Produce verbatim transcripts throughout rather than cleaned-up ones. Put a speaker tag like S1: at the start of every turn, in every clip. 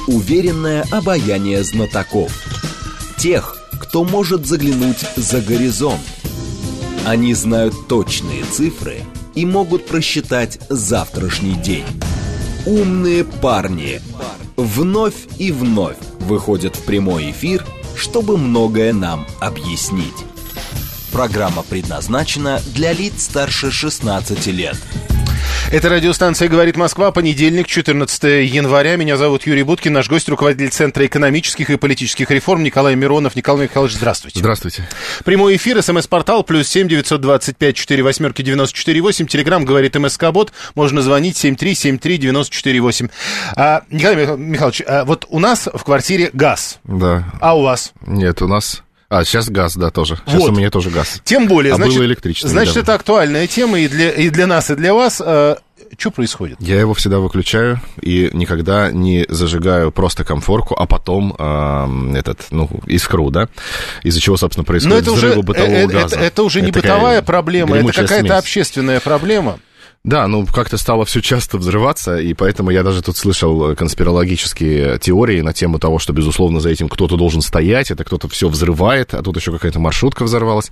S1: уверенное обаяние знатоков. Тех, кто может заглянуть за горизонт. Они знают точные цифры и могут просчитать завтрашний день. Умные парни вновь и вновь выходят в прямой эфир, чтобы многое нам объяснить. Программа предназначена для лиц старше шестнадцати лет.
S2: Это радиостанция «Говорит Москва», понедельник, четырнадцатого января. Меня зовут Юрий Буткин, наш гость, руководитель Центра экономических и политических реформ Николай Миронов. Николай Михайлович, здравствуйте.
S3: Здравствуйте.
S2: Прямой эфир, смс-портал, плюс семь девятьсот двадцать пять четыре восьмерки девяносто четыре восемь. Телеграмм «Говорит МСК-бот». Можно звонить семь три семь три девяносто четыре восемь. А, Николай Михайлович, а вот у нас в квартире газ.
S3: Да.
S2: А у вас?
S3: Нет, у нас... А, сейчас газ, да, тоже. Сейчас вот. У меня тоже газ.
S2: Тем более,
S3: а
S2: значит,
S3: было электричество.
S2: Значит,
S3: недавно.
S2: это актуальная тема и для, и для нас, и для вас. А, что происходит?
S3: Я его всегда выключаю и никогда не зажигаю просто комфорку, а потом э, этот, ну, искру, да, из-за чего, собственно, происходит взрыв
S2: уже,
S3: бытового
S2: это,
S3: газа.
S2: Это, это уже не бытовая проблема, это какая-то
S3: смесь.
S2: общественная проблема.
S3: Да, ну, как-то стало все часто взрываться, и поэтому я даже тут слышал конспирологические теории на тему того, что, безусловно, за этим кто-то должен стоять, это кто-то все взрывает, а тут еще какая-то маршрутка взорвалась.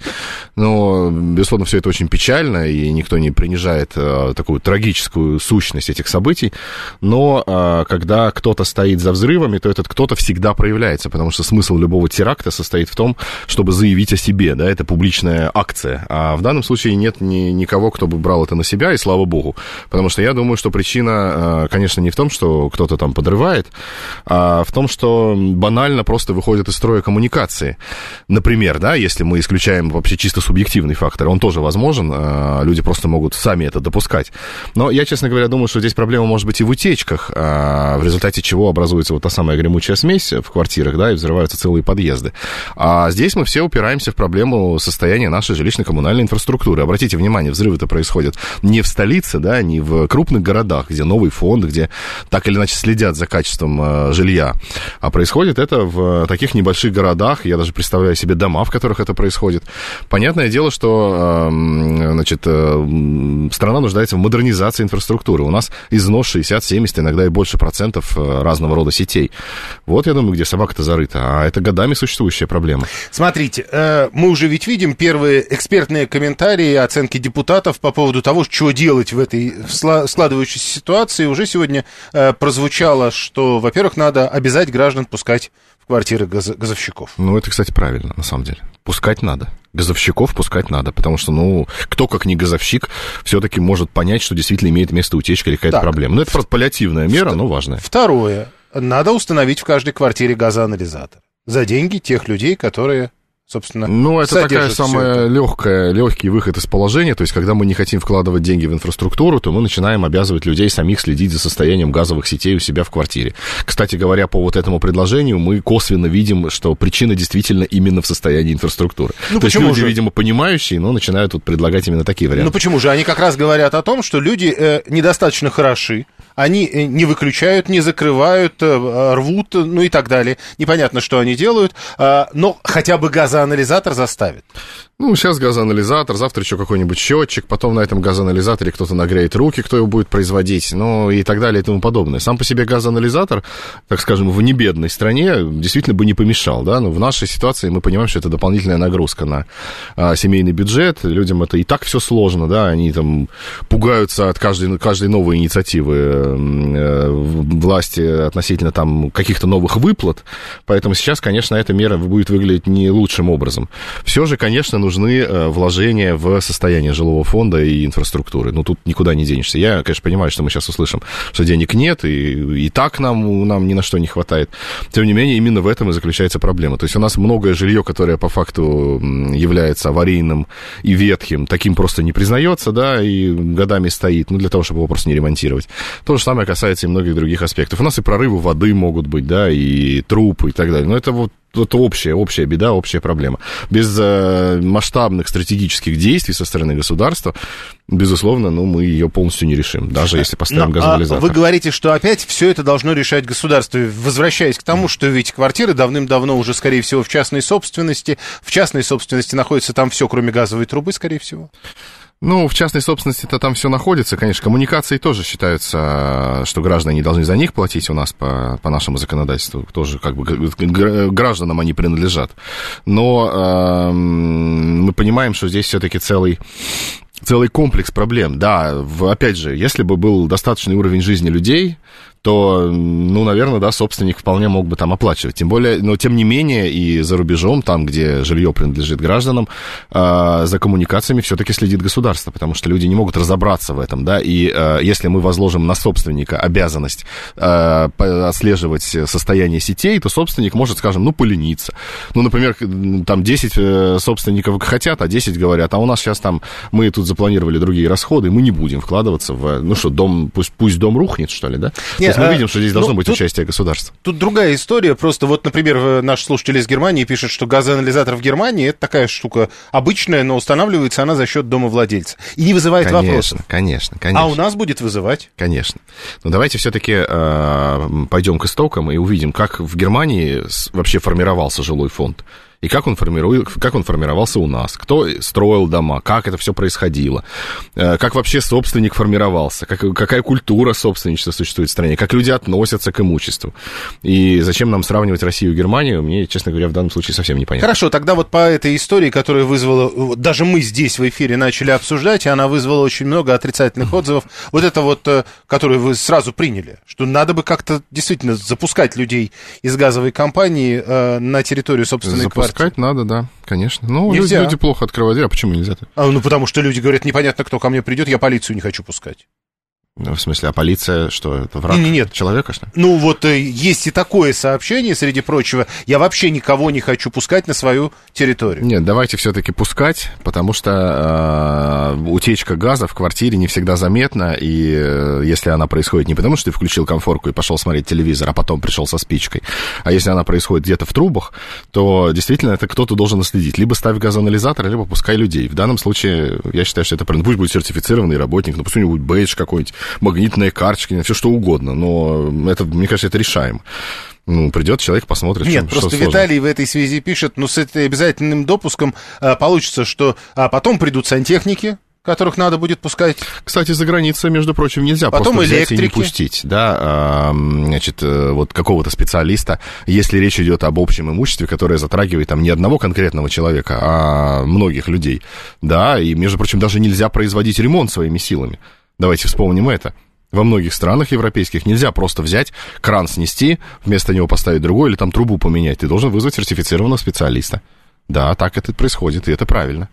S3: Но, безусловно, все это очень печально, и никто не принижает а, такую трагическую сущность этих событий. Но а, когда кто-то стоит за взрывами, то этот кто-то всегда проявляется, потому что смысл любого теракта состоит в том, чтобы заявить о себе, да, это публичная акция. А в данном случае нет ни, никого, кто бы брал это на себя, и слава богу. Потому что я думаю, что причина, конечно, не в том, что кто-то там подрывает, а в том, что банально просто выходит из строя коммуникации. Например, да, если мы исключаем вообще чисто субъективный фактор, он тоже возможен, люди просто могут сами это допускать. Но я, честно говоря, думаю, что здесь проблема может быть и в утечках, в результате чего образуется вот та самая гремучая смесь в квартирах, да, и взрываются целые подъезды. А здесь мы все упираемся в проблему состояния нашей жилищно-коммунальной инфраструктуры. Обратите внимание, взрывы-то происходят не в столице, да, не в крупных городах, где новый фонд, где так или иначе следят за качеством э, жилья, а происходит это в таких небольших городах, я даже представляю себе дома, в которых это происходит. Понятное дело, что э, значит, э, страна нуждается в модернизации инфраструктуры. У нас износ шестьдесят-семьдесят, иногда и больше процентов разного рода сетей. Вот, я думаю, где собака-то зарыта, а это годами существующая проблема.
S2: Смотрите, э, мы уже ведь видим первые экспертные комментарии, оценки депутатов по поводу того, что делать в этой складывающейся ситуации. Уже сегодня э, прозвучало, что, во-первых, надо обязать граждан пускать в квартиры газ- газовщиков.
S3: Ну, это, кстати, правильно, на самом деле. Пускать надо. Газовщиков пускать надо, потому что, ну, кто, как не газовщик, все-таки может понять, что действительно имеет место утечка или какая-то так, проблема. Ну, это просто паллиативная мера, но важная.
S2: Второе. Надо установить в каждой квартире газоанализатор за деньги тех людей, которые... собственно,
S3: ну, это такая самая легкая, легкий выход из положения. То есть, когда мы не хотим вкладывать деньги в инфраструктуру, то мы начинаем обязывать людей самих следить за состоянием газовых сетей у себя в квартире. Кстати говоря, по вот этому предложению мы косвенно видим, что причина действительно именно в состоянии инфраструктуры. Ну, то есть люди, же? видимо, понимающие, но начинают тут предлагать именно такие варианты.
S2: Ну почему же? Они как раз говорят о том, что люди э, недостаточно хороши, они не выключают, не закрывают, э, рвут, ну и так далее. Непонятно, что они делают, э, но хотя бы газоанализатор заставит.
S3: Ну, сейчас газоанализатор, завтра еще какой-нибудь счетчик, потом на этом газоанализаторе кто-то нагреет руки, кто его будет производить, ну и так далее и тому подобное. Сам по себе газоанализатор, так скажем, в небедной стране действительно бы не помешал, да, но в нашей ситуации мы понимаем, что это дополнительная нагрузка на а, семейный бюджет, людям это и так все сложно, да, они там пугаются от каждой, каждой новой инициативы э, власти относительно там каких-то новых выплат, поэтому сейчас, конечно, эта мера будет выглядеть не лучшим образом. Все же, конечно, нужно нужны вложения в состояние жилого фонда и инфраструктуры. Ну, тут никуда не денешься. Я, конечно, понимаю, что мы сейчас услышим, что денег нет, и, и так нам, нам ни на что не хватает. Тем не менее, именно в этом и заключается проблема. То есть у нас многое жилье, которое по факту является аварийным и ветхим, таким просто не признается, да, и годами стоит, ну, для того, чтобы его просто не ремонтировать. То же самое касается и многих других аспектов. У нас и прорывы воды могут быть, да, и трупы и так далее. Но это вот это общая, общая беда, общая проблема. Без э, масштабных стратегических действий со стороны государства, безусловно, ну, мы ее полностью не решим, даже если поставим Но, газоанализатор.
S2: А вы говорите, что опять все это должно решать государство. Возвращаясь к тому, что ведь квартиры давным-давно уже, скорее всего, в частной собственности. В частной собственности находится там все, кроме газовой трубы, скорее всего.
S3: Ну, в частной собственности-то там все находится, конечно, коммуникации тоже считаются, что граждане не должны за них платить у нас по, по нашему законодательству, тоже как бы гражданам они принадлежат. Но э, мы понимаем, что здесь все-таки целый... Целый комплекс проблем. Да, в, опять же, если бы был достаточный уровень жизни людей, то, ну, наверное, да, собственник вполне мог бы там оплачивать. Тем более, но тем не менее, и за рубежом, там, где жилье принадлежит гражданам, э, за коммуникациями все-таки следит государство, потому что люди не могут разобраться в этом, да, и э, если мы возложим на собственника обязанность э, отслеживать состояние сетей, то собственник может, скажем, ну, полениться. Ну, например, там десять собственников хотят, а десять говорят, а у нас сейчас там, мы тут запланировали другие расходы, мы не будем вкладываться в, ну что, дом, пусть, пусть дом рухнет, что ли, да?
S2: Нет,
S3: мы видим, что здесь должно
S2: ну,
S3: быть
S2: тут,
S3: участие государства.
S2: Тут другая история. Просто вот, например, наш слушатель из Германии пишет, что газоанализатор в Германии — это такая штука обычная, но устанавливается она за счет домовладельца. И не вызывает
S3: конечно,
S2: вопросов.
S3: Конечно, конечно.
S2: А у нас будет вызывать?
S3: Конечно. Но давайте все-таки э, пойдем к истокам и увидим, как в Германии вообще формировался жилой фонд. И как он, формирует, как он формировался у нас, кто строил дома, как это все происходило, как вообще собственник формировался, как, какая культура собственничества существует в стране, как люди относятся к имуществу. И зачем нам сравнивать Россию и Германию, мне, честно говоря, в данном случае совсем непонятно.
S2: Хорошо, тогда вот по этой истории, которая вызвала, даже мы здесь в эфире начали обсуждать, и она вызвала очень много отрицательных отзывов, вот это вот, которую вы сразу приняли, что надо бы как-то действительно запускать людей из газовой компании на территорию собственной квартиры.
S3: Запускать надо, да, конечно. Ну, люди, люди плохо открывают дверь, а почему нельзя-то?
S2: А, ну, потому что люди говорят, непонятно, кто ко мне придет, я полицию не хочу пускать.
S3: Ну, в смысле, а полиция, что, это враг
S2: Нет.
S3: человека, что ли?
S2: Ну, вот есть и такое сообщение, среди прочего, я вообще никого не хочу пускать на свою территорию.
S3: Нет, давайте все-таки пускать, потому что э, утечка газа в квартире не всегда заметна, и э, если она происходит не потому, что ты включил комфорку и пошел смотреть телевизор, а потом пришел со спичкой, а если она происходит где-то в трубах, то действительно это кто-то должен следить. Либо ставь газоанализатор, либо пускай людей. В данном случае, я считаю, что это правильно. Пусть будет сертифицированный работник, ну, пусть у него будет бейдж какой-нибудь, магнитная карточка, все что угодно, но это, мне кажется, это решаемо. Ну, придет человек, посмотрит.
S2: Нет,
S3: чем,
S2: просто
S3: что
S2: Виталий в этой связи пишет, ну, с этой обязательным допуском а, получится, что а, потом придут сантехники, которых надо будет пускать.
S3: Кстати, за границей, между прочим, нельзя
S2: потом
S3: просто
S2: электрики.
S3: взять и не пустить, да, значит, вот какого-то специалиста, если речь идет об общем имуществе, которое затрагивает там не одного конкретного человека, а многих людей, да, и, между прочим, даже нельзя производить ремонт своими силами. Давайте вспомним это. Во многих странах европейских нельзя просто взять, кран снести, вместо него поставить другой или там трубу поменять. Ты должен вызвать сертифицированного специалиста. Да, так это происходит, и это правильно.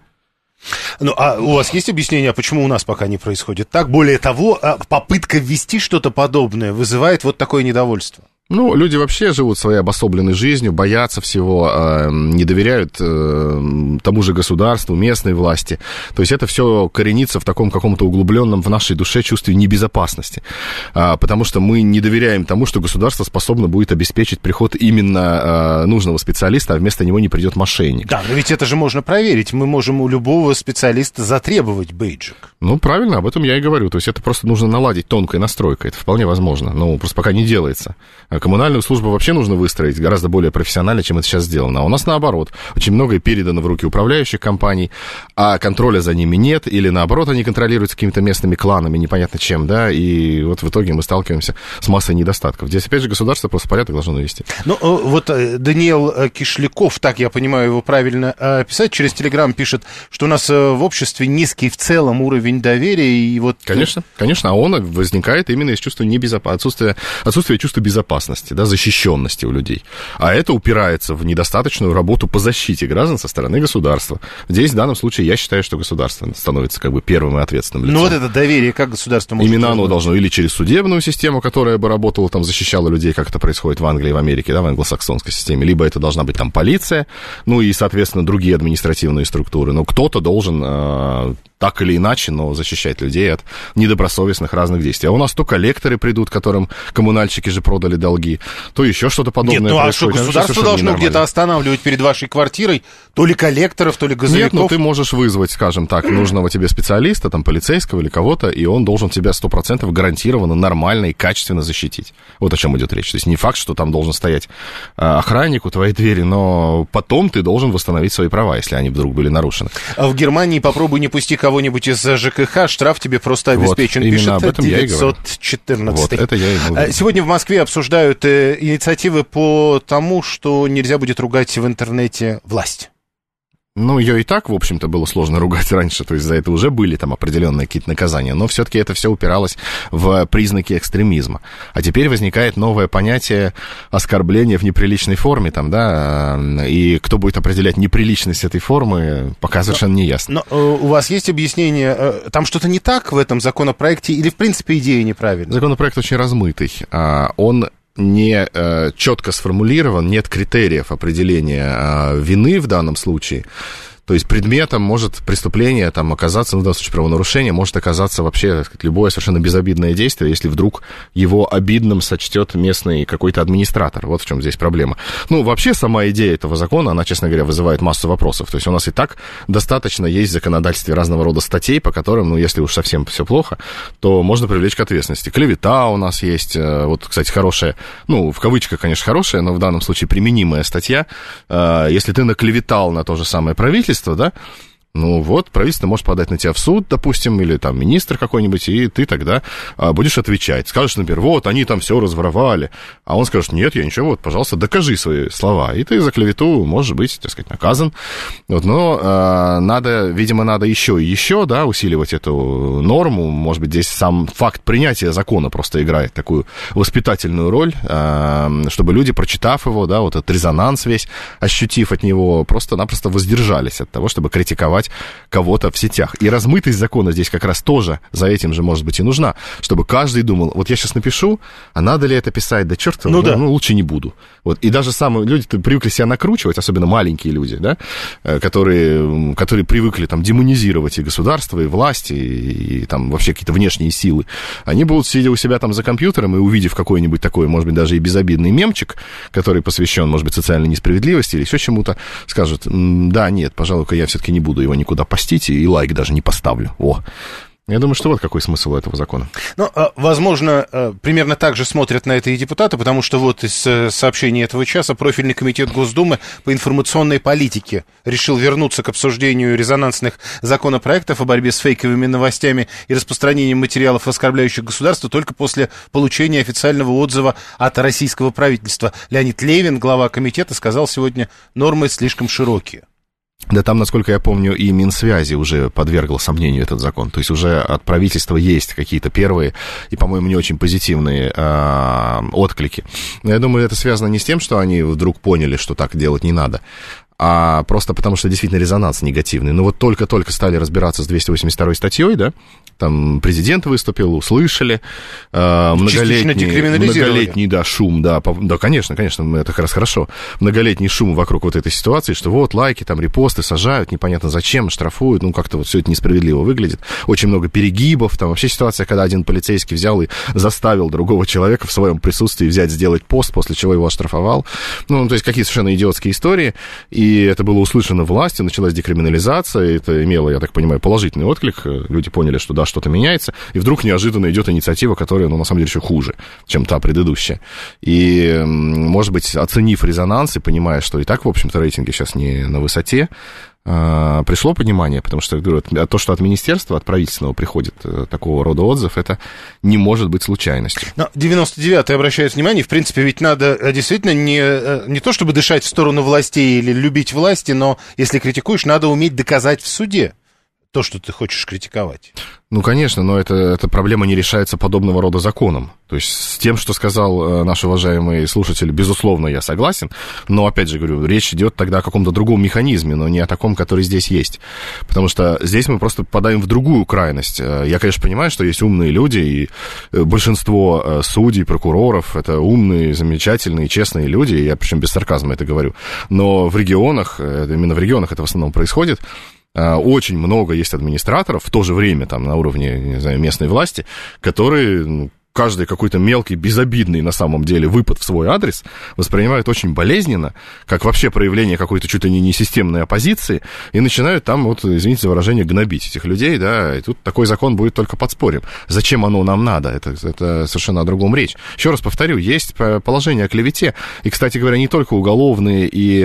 S2: Ну, а у вас есть объяснение, почему у нас пока не происходит так? Более того, попытка ввести что-то подобное вызывает вот такое недовольство.
S3: Ну, люди вообще живут своей обособленной жизнью, боятся всего, э, не доверяют э, тому же государству, местной власти. То есть это все коренится в таком каком-то углубленном в нашей душе чувстве небезопасности. А, потому что мы не доверяем тому, что государство способно будет обеспечить приход именно э, нужного специалиста, а вместо него не придет мошенник.
S2: Да, но ведь это же можно проверить. Мы можем у любого специалиста затребовать бейджик.
S3: Ну, правильно, об этом я и говорю. То есть это просто нужно наладить тонкой настройкой. Это вполне возможно. Но просто пока не делается. Коммунальную службу вообще нужно выстроить гораздо более профессионально, чем это сейчас сделано. А у нас наоборот. Очень многое передано в руки управляющих компаний, а контроля за ними нет, или наоборот, они контролируются какими-то местными кланами, непонятно чем, да, и вот в итоге мы сталкиваемся с массой недостатков. Здесь, опять же, государство просто порядок должно навести.
S2: Ну, вот Даниил Кишляков, так я понимаю его правильно писать, через Телеграм пишет, что у нас в обществе низкий в целом уровень доверия, и вот...
S3: Конечно, конечно, а он возникает именно из чувства небезопасности, отсутствия, отсутствия чувства безопасности. Да, защищенности у людей. А это упирается в недостаточную работу по защите граждан со стороны государства. Здесь, в данном случае, я считаю, что государство становится как бы первым и ответственным лицом.
S2: Ну вот это доверие, как государство может...
S3: Именно оно должно или через судебную систему, которая бы работала, там, защищала людей, как это происходит в Англии, в Америке, да, в англосаксонской системе, либо это должна быть там полиция, ну и, соответственно, другие административные структуры. Но кто-то должен... Э- так или иначе, но защищать людей от недобросовестных разных действий. А у нас то коллекторы придут, которым коммунальщики же продали долги, то еще что-то подобное.
S2: Нет, ну
S3: происходит.
S2: а что, государство должно где-то останавливать перед вашей квартирой то ли коллекторов, то ли газовиков?
S3: Нет, ну ты можешь вызвать, скажем так, нужного тебе специалиста, там, полицейского или кого-то, и он должен тебя сто процентов гарантированно, нормально и качественно защитить. Вот о чем идет речь. То есть не факт, что там должен стоять охранник у твоей двери, но потом ты должен восстановить свои права, если они вдруг были нарушены.
S2: А в Германии попробуй не пусти кого-нибудь из ЖКХ, штраф тебе просто обеспечен.
S3: Вот,
S2: пишет
S3: об этом
S2: девятьсот четырнадцать.
S3: Вот, это я и говорю.
S2: Сегодня в Москве обсуждают инициативы по тому, что нельзя будет ругать в интернете власть.
S3: Ну, ее и так, в общем-то, было сложно ругать раньше, то есть за это уже были там определенные какие-то наказания, но все-таки это все упиралось в признаки экстремизма. А теперь возникает новое понятие оскорбления в неприличной форме, там, да, и кто будет определять неприличность этой формы, пока совершенно не ясно.
S2: Но у вас есть объяснение, там что-то не так в этом законопроекте или, в принципе, идея неправильная?
S3: Законопроект очень размытый, он не э, четко сформулирован, нет критериев определения э, вины в данном случае. То есть предметом может преступление там оказаться, ну, в данном случае правонарушение, может оказаться вообще, так сказать, любое совершенно безобидное действие, если вдруг его обидным сочтет местный какой-то администратор. Вот в чем здесь проблема. Ну, вообще сама идея этого закона, она, честно говоря, вызывает массу вопросов. То есть у нас и так достаточно есть в законодательстве разного рода статей, по которым, ну, если уж совсем все плохо, то можно привлечь к ответственности. Клевета у нас есть, вот, кстати, хорошая, ну, в кавычках, конечно, хорошая, но в данном случае применимая статья. Если ты наклеветал на то же самое правительство, да, ну вот, правительство может подать на тебя в суд, допустим, или там министр какой-нибудь, и ты тогда а, будешь отвечать. Скажешь, например, вот, они там все разворовали, а он скажет, нет, я ничего, вот, пожалуйста, докажи свои слова, и ты за клевету можешь быть, так сказать, наказан. Вот, но а, надо, видимо, надо еще и еще, да, усиливать эту норму, может быть, здесь сам факт принятия закона просто играет такую воспитательную роль, а, чтобы люди, прочитав его, да, вот этот резонанс весь, ощутив от него, просто-напросто воздержались от того, чтобы критиковать кого-то в сетях. И размытость закона здесь как раз тоже за этим же, может быть, и нужна, чтобы каждый думал, вот я сейчас напишу, а надо ли это писать, да черт, ну, ну, да. ну лучше не буду. Вот. И даже самые люди привыкли себя накручивать, особенно маленькие люди, да, которые, которые привыкли там демонизировать и государство, и власть, и, и там вообще какие-то внешние силы. Они будут, сидя у себя там за компьютером и увидев какой-нибудь такой, может быть, даже и безобидный мемчик, который посвящен, может быть, социальной несправедливости или еще чему-то, скажут, да, нет, пожалуй-ка я все-таки не буду его никуда постить и лайк даже не поставлю. О. Я думаю, что вот какой смысл этого закона.
S2: Ну, возможно, примерно так же смотрят на это и депутаты, потому что вот из сообщений этого часа профильный комитет Госдумы по информационной политике решил вернуться к обсуждению резонансных законопроектов о борьбе с фейковыми новостями и распространением материалов, оскорбляющих государство, только после получения официального отзыва от российского правительства. Леонид Левин, глава комитета, сказал сегодня, нормы слишком широкие.
S3: Да там, насколько я помню, и Минсвязи уже подвергло сомнению этот закон. То есть уже от правительства есть какие-то первые и, по-моему, не очень позитивные э, отклики. Но я думаю, это связано не с тем, что они вдруг поняли, что так делать не надо, а просто потому, что действительно резонанс негативный. Ну вот только-только стали разбираться с двести восемьдесят второй статьей, да, там президент выступил, услышали, э, многолетний, многолетний, да, шум, да, по, да, конечно, конечно, это как раз хорошо, многолетний шум вокруг вот этой ситуации, что вот лайки, там репосты сажают, непонятно зачем, штрафуют, ну как-то вот все это несправедливо выглядит, очень много перегибов, там вообще ситуация, когда один полицейский взял и заставил другого человека в своем присутствии взять, сделать пост, после чего его оштрафовал, ну, то есть какие совершенно идиотские истории, и это было услышано властью, началась декриминализация, это имело, я так понимаю, положительный отклик, люди поняли, что да, что-то меняется, и вдруг неожиданно идет инициатива, которая, ну, на самом деле, еще хуже, чем та предыдущая. И, может быть, оценив резонанс и понимая, что и так, в общем-то, рейтинги сейчас не на высоте, пришло понимание, потому что, говорю, то, что от министерства, от правительственного приходит такого рода отзыв, это не может быть случайностью.
S2: Но девяносто девятый обращает внимание, в принципе, ведь надо действительно не, не то, чтобы дышать в сторону властей или любить власти, но если критикуешь, надо уметь доказать в суде то, что ты хочешь критиковать.
S3: Ну, конечно, но это, эта проблема не решается подобного рода законом. То есть с тем, что сказал наш уважаемый слушатель, безусловно, я согласен, но, опять же говорю, речь идет тогда о каком-то другом механизме, но не о таком, который здесь есть. Потому что здесь мы просто попадаем в другую крайность. Я, конечно, понимаю, что есть умные люди, и большинство судей, прокуроров — это умные, замечательные, честные люди, я причем без сарказма это говорю. Но в регионах, именно в регионах это в основном происходит, очень много есть администраторов, в то же время там на уровне, не знаю, местной власти, которые, каждый какой-то мелкий, безобидный на самом деле выпад в свой адрес воспринимают очень болезненно, как вообще проявление какой-то чуть ли не несистемной оппозиции, и начинают там, вот, извините за выражение, гнобить этих людей, да, и тут такой закон будет только подспорьем. Зачем оно нам надо? Это, это совершенно о другом речь. Еще раз повторю, есть положение о клевете, и, кстати говоря, не только уголовные и,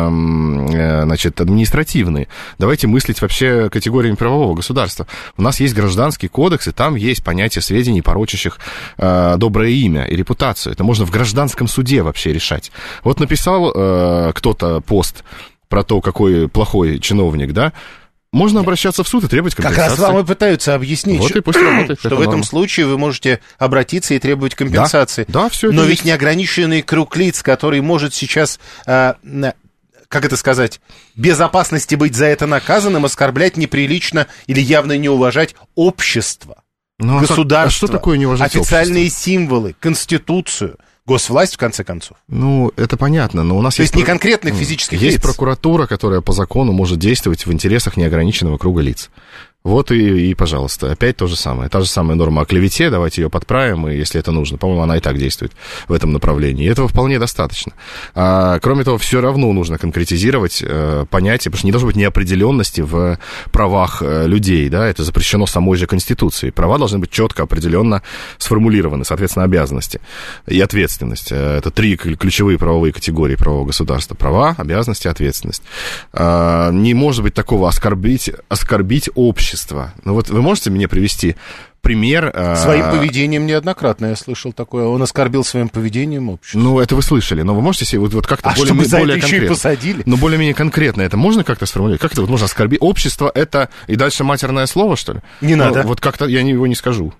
S3: э, значит, административные. Давайте мыслить вообще категориями правового государства. У нас есть гражданский кодекс, и там есть понятие сведений, порочащих э, доброе имя и репутацию. Это можно в гражданском суде вообще решать. Вот написал э, кто-то пост про то, какой плохой чиновник, да, можно обращаться в суд и требовать компенсации.
S2: Как раз вам и пытаются объяснить,
S3: вот и пусть работает,
S2: что в этом норма. случае вы можете обратиться и требовать компенсации.
S3: Да, да, все это
S2: Но ведь
S3: есть.
S2: Неограниченный круг лиц, который может сейчас, э, как это сказать, без опасности быть за это наказанным, оскорблять неприлично или явно не уважать общество, ну, государство, а что такое не уважать официальные общество? Символы, Конституцию. Госвласть, в конце концов.
S3: Ну, это понятно, но у нас
S2: То есть,
S3: есть...
S2: не конкретных физических
S3: есть
S2: лиц.
S3: Есть прокуратура, которая по закону может действовать в интересах неограниченного круга лиц. Вот и, и, пожалуйста, опять то же самое. Та же самая норма о клевете, давайте ее подправим, и если это нужно. По-моему, она и так действует в этом направлении. И этого вполне достаточно. А, кроме того, все равно нужно конкретизировать э, понятие, потому что не должно быть неопределенности в правах э, людей, да, это запрещено самой же Конституцией. Права должны быть четко, определенно сформулированы, соответственно, обязанности и ответственность. Это три ключевые правовые категории правового государства. Права, обязанности, ответственность. А, не может быть такого оскорбить, оскорбить общество. Ну вот вы можете мне привести пример...
S2: Своим а... поведением неоднократно я слышал такое. Он оскорбил своим поведением общество.
S3: Ну, это вы слышали, но вы можете себе вот, вот как-то
S2: а
S3: более,
S2: чтобы за
S3: более
S2: это
S3: конкретно.
S2: Еще и посадили?
S3: Ну, более-менее конкретно это можно как-то сформулировать? Как это вот можно оскорбить? Общество это и дальше матерное слово, что ли?
S2: Не
S3: ну,
S2: надо.
S3: Вот как-то я его не скажу.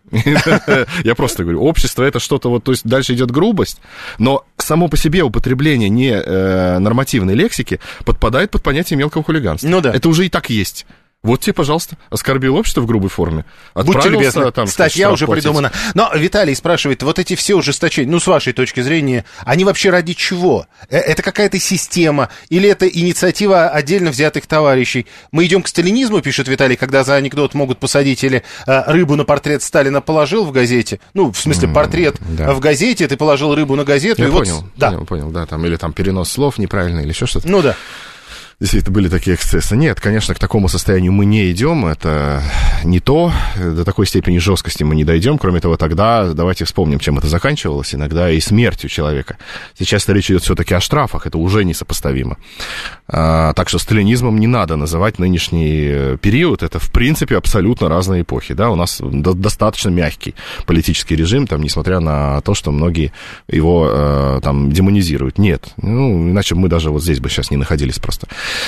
S3: Я просто говорю, общество это что-то вот, то есть дальше идет грубость, но само по себе употребление не нормативной лексики подпадает под понятие мелкого хулиганства.
S2: Ну да.
S3: Это уже и так есть. Вот тебе, пожалуйста, оскорбил общество в грубой форме.
S2: Будьте любезны,
S3: там,
S2: статья уже платить. Придумана. Но Виталий спрашивает, вот эти все ужесточения, ну, с вашей точки зрения, они вообще ради чего? Это какая-то система или это инициатива отдельно взятых товарищей? Мы идем к сталинизму, пишет Виталий, когда за анекдот могут посадить или а, рыбу на портрет Сталина положил в газете, ну, в смысле, портрет mm, да. в газете, ты положил рыбу на газету.
S3: Я
S2: и
S3: понял,
S2: вот, да.
S3: понял, понял, да, там, или там перенос слов неправильный, или еще что-то.
S2: Ну, да.
S3: Действительно, были такие эксцессы. Нет, конечно, к такому состоянию мы не идем. Это не то. До такой степени жесткости мы не дойдем. Кроме того, тогда давайте вспомним, чем это заканчивалось. Иногда и смертью человека. Сейчас речь идет все-таки о штрафах. Это уже несопоставимо. А, так что сталинизмом не надо называть нынешний период. Это, в принципе, абсолютно разные эпохи. Да? У нас до- достаточно мягкий политический режим, там, несмотря на то, что многие его э, там, демонизируют. Нет. Ну, иначе мы даже вот здесь бы сейчас не находились просто.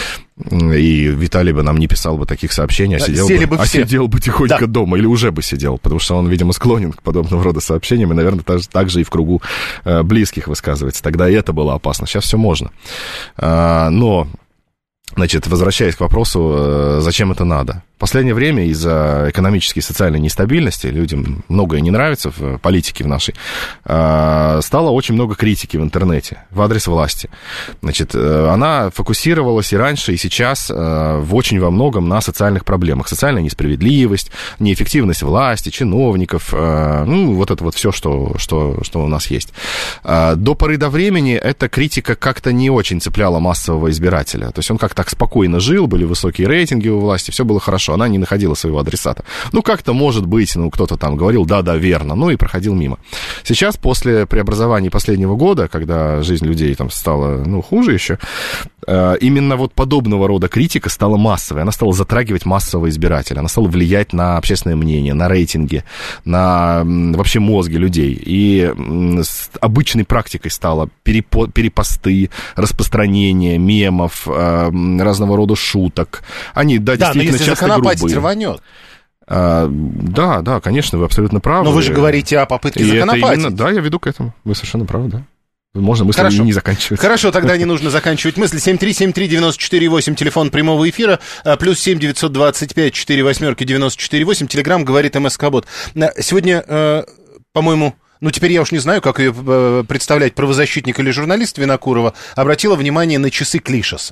S3: И Виталий бы нам не писал бы таких сообщений, а сидел, бы, бы, а сидел бы тихонько да. дома, или уже бы сидел, потому что он, видимо, склонен к подобного рода сообщениям, и, наверное, так, так же и в кругу э, близких высказывается. Тогда и это было опасно, сейчас все можно. А, но, значит, возвращаясь к вопросу, зачем это надо? В последнее время из-за экономической и социальной нестабильности, людям многое не нравится в политике в нашей, стало очень много критики в интернете в адрес власти. Значит, она фокусировалась и раньше, и сейчас в очень во многом на социальных проблемах. Социальная несправедливость, неэффективность власти, чиновников, ну, вот это вот все, что, что, что у нас есть. До поры до времени эта критика как-то не очень цепляла массового избирателя. То есть он как-то так спокойно жил, были высокие рейтинги у власти, все было хорошо. Она не находила своего адресата. Ну, как-то, может быть, ну, кто-то там говорил, да-да, верно, ну, и проходил мимо. Сейчас, после преобразований последнего года, когда жизнь людей там стала, ну, хуже еще, именно вот подобного рода критика стала массовой. Она стала затрагивать массового избирателя. Она стала влиять на общественное мнение, на рейтинги, на вообще мозги людей. И обычной практикой стало перепо- перепосты, распространение мемов, разного рода шуток. Они, да,
S2: да
S3: действительно, часто грубые.
S2: Рванет.
S3: А, да, да, конечно, вы абсолютно правы.
S2: Но вы же говорите о попытке законопатить.
S3: Именно, да, я веду к этому. Вы совершенно правы, да. Можно мысль не, не заканчивать.
S2: Хорошо, тогда не нужно заканчивать мысль. семь три семь три девять четыре восемь, телефон прямого эфира, плюс семь девятьсот двадцать пять четыре восьмерки девяносто четыре восемь, телеграм говорит МСК-бот. Сегодня, по-моему... Ну, теперь я уж не знаю, как ее представлять, правозащитник или журналист Винокурова, обратила внимание на часы Клишеса.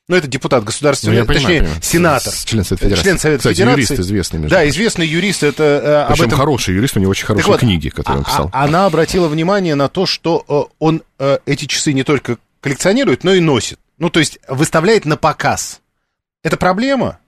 S2: Ну, это депутат государственный,
S3: ну,
S2: точнее,
S3: понимаю,
S2: сенатор.
S3: Член Совета Федерации.
S2: Член Совета
S3: Кстати,
S2: Федерации.
S3: юрист известный, между
S2: Да,
S3: прочим.
S2: известный юрист. Это,
S3: Причем
S2: об этом...
S3: хороший юрист, у него очень хорошие
S2: вот,
S3: книги, которые он писал.
S2: А, она обратила внимание на то, что он эти часы не только коллекционирует, но и носит. Ну, то есть выставляет на показ. Это проблема?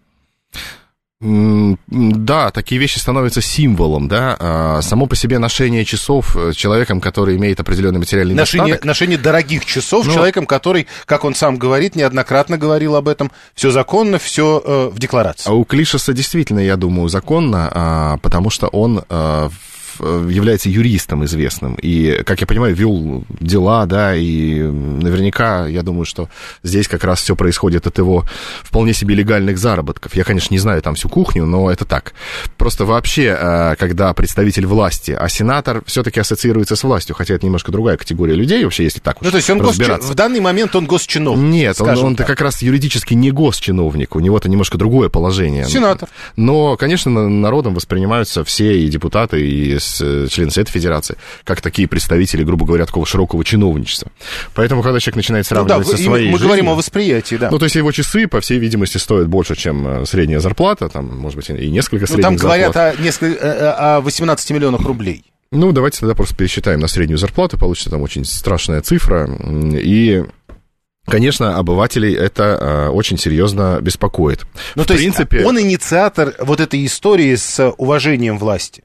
S3: Да, такие вещи становятся символом, да, само по себе ношение часов человеком, который имеет определенный материальный
S2: ношение,
S3: достаток.
S2: Ношение дорогих часов ну, человеком, который, как он сам говорит, неоднократно говорил об этом, все законно, все э, в декларации.
S3: А у Клишеса действительно, я думаю, законно, а, потому что он а, является юристом известным и, как я понимаю, вел дела, да, и наверняка, я думаю, что здесь как раз все происходит от его вполне себе легальных заработков. Я, конечно, не знаю там всю кухню, но это так. Просто вообще, когда представитель власти, а сенатор все-таки ассоциируется с властью, хотя это немножко другая категория людей вообще, если так уж
S2: ну, то есть он
S3: разбираться.
S2: Госч... в данный момент он госчиновник.
S3: Нет, он, он-то как раз юридически не госчиновник, у него-то немножко другое положение.
S2: Сенатор.
S3: Но, конечно, народом воспринимаются все и депутаты, и члены Совета Федерации, как такие представители, грубо говоря, такого широкого чиновничества. Поэтому, когда человек начинает сравнивать ну, да, со своей
S2: мы
S3: жизнью...
S2: говорим о восприятии, да.
S3: Ну, то есть его часы, по всей видимости, стоят больше, чем средняя зарплата, там, может быть, и несколько средних зарплат.
S2: Ну, там говорят о, несколько, о восемнадцати миллионах рублей.
S3: Ну, давайте тогда просто пересчитаем на среднюю зарплату, получится там очень страшная цифра, и... Конечно, обывателей это э, очень серьезно беспокоит.
S2: Ну,
S3: в
S2: то
S3: принципе...
S2: есть он инициатор вот этой истории с уважением власти.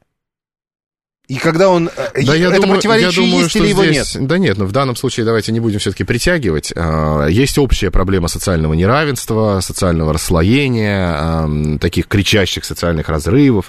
S2: И когда он...
S3: Да, я
S2: это
S3: думаю,
S2: противоречие
S3: я думаю,
S2: есть или его
S3: здесь...
S2: нет?
S3: Да нет, но в данном случае давайте не будем все-таки притягивать. Есть общая проблема социального неравенства, социального расслоения, таких кричащих социальных разрывов.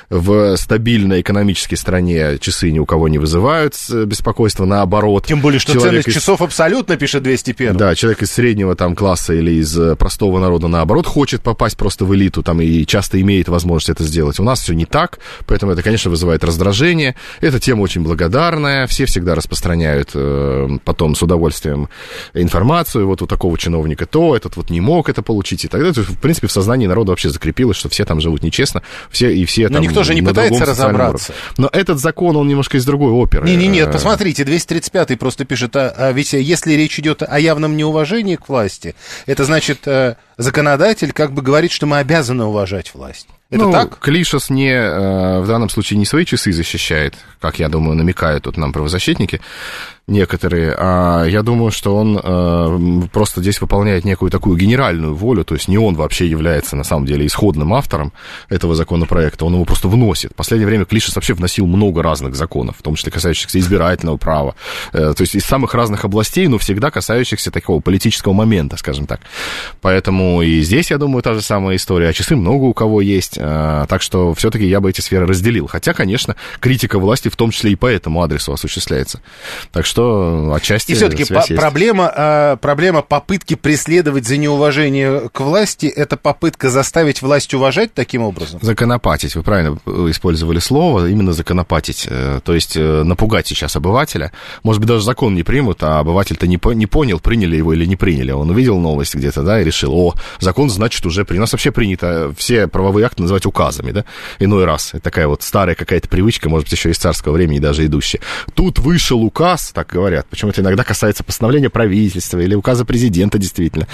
S3: В стабильной экономической стране часы ни у кого не вызывают беспокойства, наоборот.
S2: Тем более, что ценность из... часов абсолютно, пишет двести первый.
S3: Да, человек из среднего там класса или из простого народа, наоборот, хочет попасть просто в элиту там, и часто имеет возможность это сделать. У нас все не так, поэтому это, конечно, вызывает раздражение. Эта тема очень благодарная, все всегда распространяют э, потом с удовольствием информацию, вот у такого чиновника то, этот вот не мог это получить и так далее. То есть, в принципе, в сознании народа вообще закрепилось, что все там живут нечестно, все и все
S2: Но
S3: там...
S2: никто же не пытается разобраться.
S3: Уровне. Но этот закон, он немножко из другой оперы.
S2: Не-не-не, нет, посмотрите, двести тридцать пятый просто пишет, а, а ведь если речь идет о явном неуважении к власти, это значит, а, законодатель как бы говорит, что мы обязаны уважать власть. Это
S3: ну,
S2: так?
S3: Клишес не, э, в данном случае не свои часы защищает, как, я думаю, намекают тут нам правозащитники некоторые, а я думаю, что он э, просто здесь выполняет некую такую генеральную волю, то есть не он вообще является, на самом деле, исходным автором этого законопроекта, он его просто вносит. В последнее время Клишес вообще вносил много разных законов, в том числе касающихся избирательного права, э, то есть из самых разных областей, но всегда касающихся такого политического момента, скажем так. Поэтому и здесь, я думаю, та же самая история, а часы много у кого есть, э, так что все-таки я бы эти сферы разделил. Хотя, конечно, критика власти в том числе и по этому адресу осуществляется. Так что что отчасти...
S2: И все-таки по- проблема, проблема попытки преследовать за неуважение к власти, это попытка заставить власть уважать таким образом?
S3: Законопатить, вы правильно использовали слово, именно законопатить, то есть напугать сейчас обывателя. Может быть, даже закон не примут, а обыватель-то не, по- не понял, приняли его или не приняли. Он увидел новость где-то, да, и решил, о, закон, значит, уже принят. У нас вообще принято все правовые акты называть указами, да, иной раз. Это такая вот старая какая-то привычка, может быть, еще из царского времени даже идущая. Тут вышел указ, так говорят. Причем это иногда касается постановления правительства или указа президента действительно,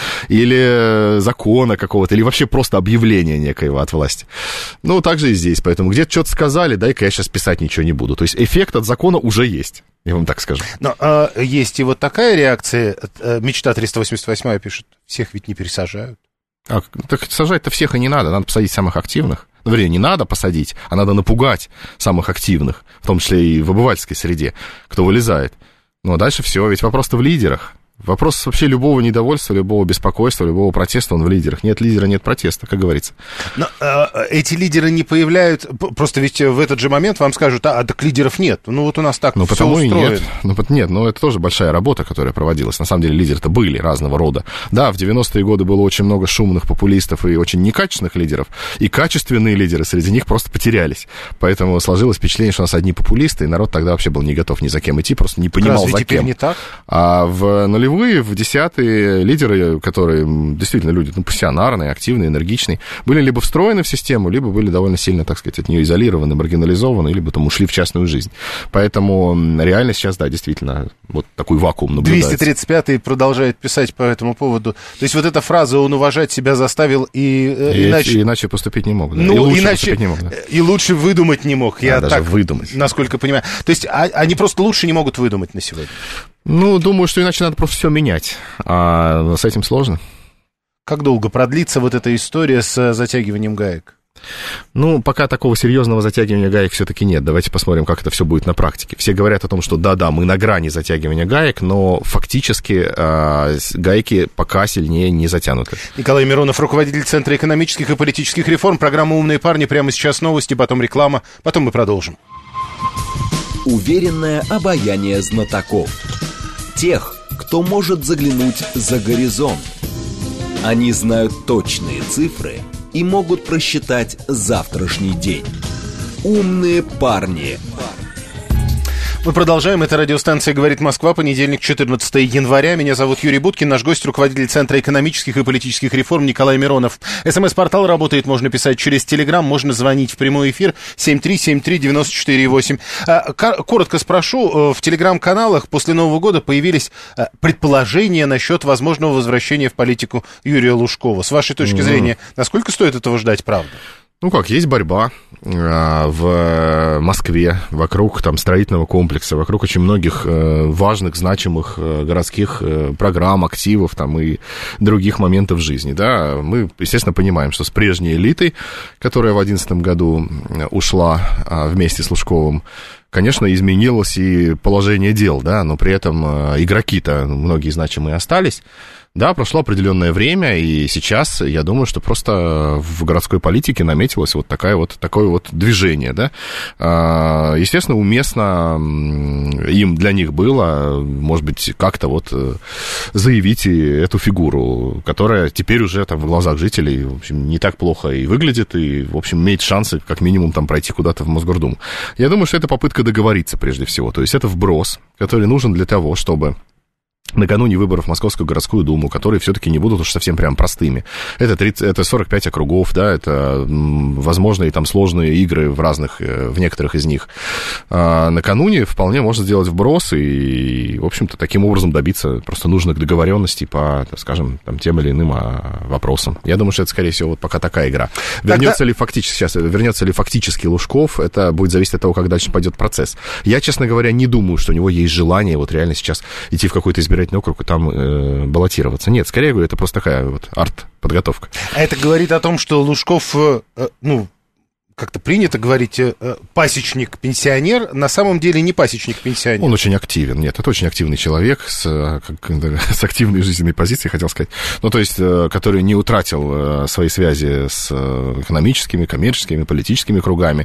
S3: или закона какого-то, или вообще просто объявления некоего от власти. Ну, так же и здесь. Поэтому где-то что-то сказали, дай-ка я сейчас писать ничего не буду. То есть эффект от закона уже есть. Я вам так скажу.
S2: Но а, есть и вот такая реакция. Мечта триста восемьдесят восемь пишет, всех ведь не пересажают.
S3: А, так сажать-то всех и не надо. Надо посадить самых активных. Ну, вернее, не надо посадить, а надо напугать самых активных, в том числе и в обывательской среде, кто вылезает. Ну, а дальше все, ведь вопрос-то в лидерах. Вопрос вообще любого недовольства, любого беспокойства, любого протеста, он в лидерах. Нет лидера, нет протеста, как говорится.
S2: Но э, эти лидеры не появляются... Просто ведь в этот же момент вам скажут, а, а так лидеров нет. Ну, вот у нас так ну, все потому устроено.
S3: И нет. Ну, нет, но это тоже большая работа, которая проводилась. На самом деле лидеры-то были разного рода. Да, в девяностые годы было очень много шумных популистов и очень некачественных лидеров. И качественные лидеры среди них просто потерялись. Поэтому сложилось впечатление, что у нас одни популисты, и народ тогда вообще был не готов ни за кем идти, просто не понимал,
S2: разве
S3: за
S2: теперь
S3: кем.
S2: Не так?
S3: А в нулевые нулевые, в десятые лидеры, которые действительно люди ну, пассионарные, активные, энергичные, были либо встроены в систему, либо были довольно сильно, так сказать, от нее изолированы, маргинализованы, либо там ушли в частную жизнь. Поэтому реально сейчас, да, действительно, вот такой вакуум наблюдается.
S2: двести тридцать пятый продолжает писать по этому поводу. То есть вот эта фраза «он уважать себя заставил и,
S3: и
S2: иначе...»
S3: И иначе поступить не мог. Да.
S2: Ну,
S3: и лучше
S2: иначе...
S3: поступить не мог. Да.
S2: И лучше выдумать не мог.
S3: Да,
S2: Я
S3: даже
S2: так,
S3: выдумать.
S2: Насколько понимаю. То есть а, они просто лучше не могут выдумать на сегодня?
S3: Ну, думаю, что иначе надо просто все менять. А с этим сложно.
S2: Как долго продлится вот эта история с затягиванием гаек?
S3: Ну, пока такого серьезного затягивания гаек все-таки нет. Давайте посмотрим, как это все будет на практике. Все говорят о том, что да-да, мы на грани затягивания гаек, но фактически э, гайки пока сильнее не затянуты.
S2: Николай Миронов, руководитель Центра экономических и политических реформ. Программа «Умные парни». Прямо сейчас новости, потом реклама, потом мы продолжим.
S1: Уверенное обаяние знатоков. Тех, кто может заглянуть за горизонт. Они знают точные цифры и могут просчитать завтрашний день. Умные парни.
S2: Мы продолжаем. Это радиостанция «Говорит Москва». Понедельник, четырнадцатое января. Меня зовут Юрий Буткин. Наш гость — руководитель Центра экономических и политических реформ Николай Миронов. СМС-портал работает. Можно писать через Телеграм. Можно звонить в прямой эфир семь три семь три девять четыре восемь. Коротко спрошу. В Телеграм-каналах после Нового года появились предположения насчет возможного возвращения в политику Юрия Лужкова. С вашей точки зрения, насколько стоит этого ждать, правда?
S3: Ну как, есть борьба в Москве вокруг там строительного комплекса, вокруг очень многих важных, значимых городских программ, активов там и других моментов жизни, да. Мы, естественно, понимаем, что с прежней элитой, которая в две тысячи одиннадцатом году ушла вместе с Лужковым, конечно, изменилось и положение дел, да, но при этом игроки-то многие значимые остались. Да, прошло определенное время, и сейчас, я думаю, что просто в городской политике наметилось вот, такая вот такое вот движение, да. Естественно, уместно им, для них было, может быть, как-то вот заявить эту фигуру, которая теперь уже там в глазах жителей, в общем, не так плохо и выглядит, и, в общем, имеет шансы, как минимум, там пройти куда-то в Мосгордуму. Я думаю, что это попытка договориться прежде всего, то есть это вброс, который нужен для того, чтобы накануне выборов в Московскую городскую думу, которые все-таки не будут уж совсем прям простыми. Это, тридцать, это сорок пять округов, да, это возможные там сложные игры в разных, в некоторых из них. А накануне вполне можно сделать вброс и, в общем-то, таким образом добиться просто нужных договоренностей по, так скажем, там, тем или иным вопросам. Я думаю, что это, скорее всего, вот пока такая игра. Вернется Тогда... ли фактически, сейчас, вернется ли фактически Лужков, это будет зависеть от того, как дальше пойдет процесс. Я, честно говоря, не думаю, что у него есть желание вот реально сейчас идти в какой-то избирательный округ и там э, баллотироваться. Нет, скорее говорю, это просто такая вот арт-подготовка.
S2: А это говорит о том, что Лужков, э, ну, как-то принято говорить, э, пасечник-пенсионер, на самом деле не пасечник-пенсионер.
S3: Он очень активен, нет, это очень активный человек с, как, с активной жизненной позицией, хотел сказать, ну, то есть, который не утратил свои связи с экономическими, коммерческими, политическими кругами,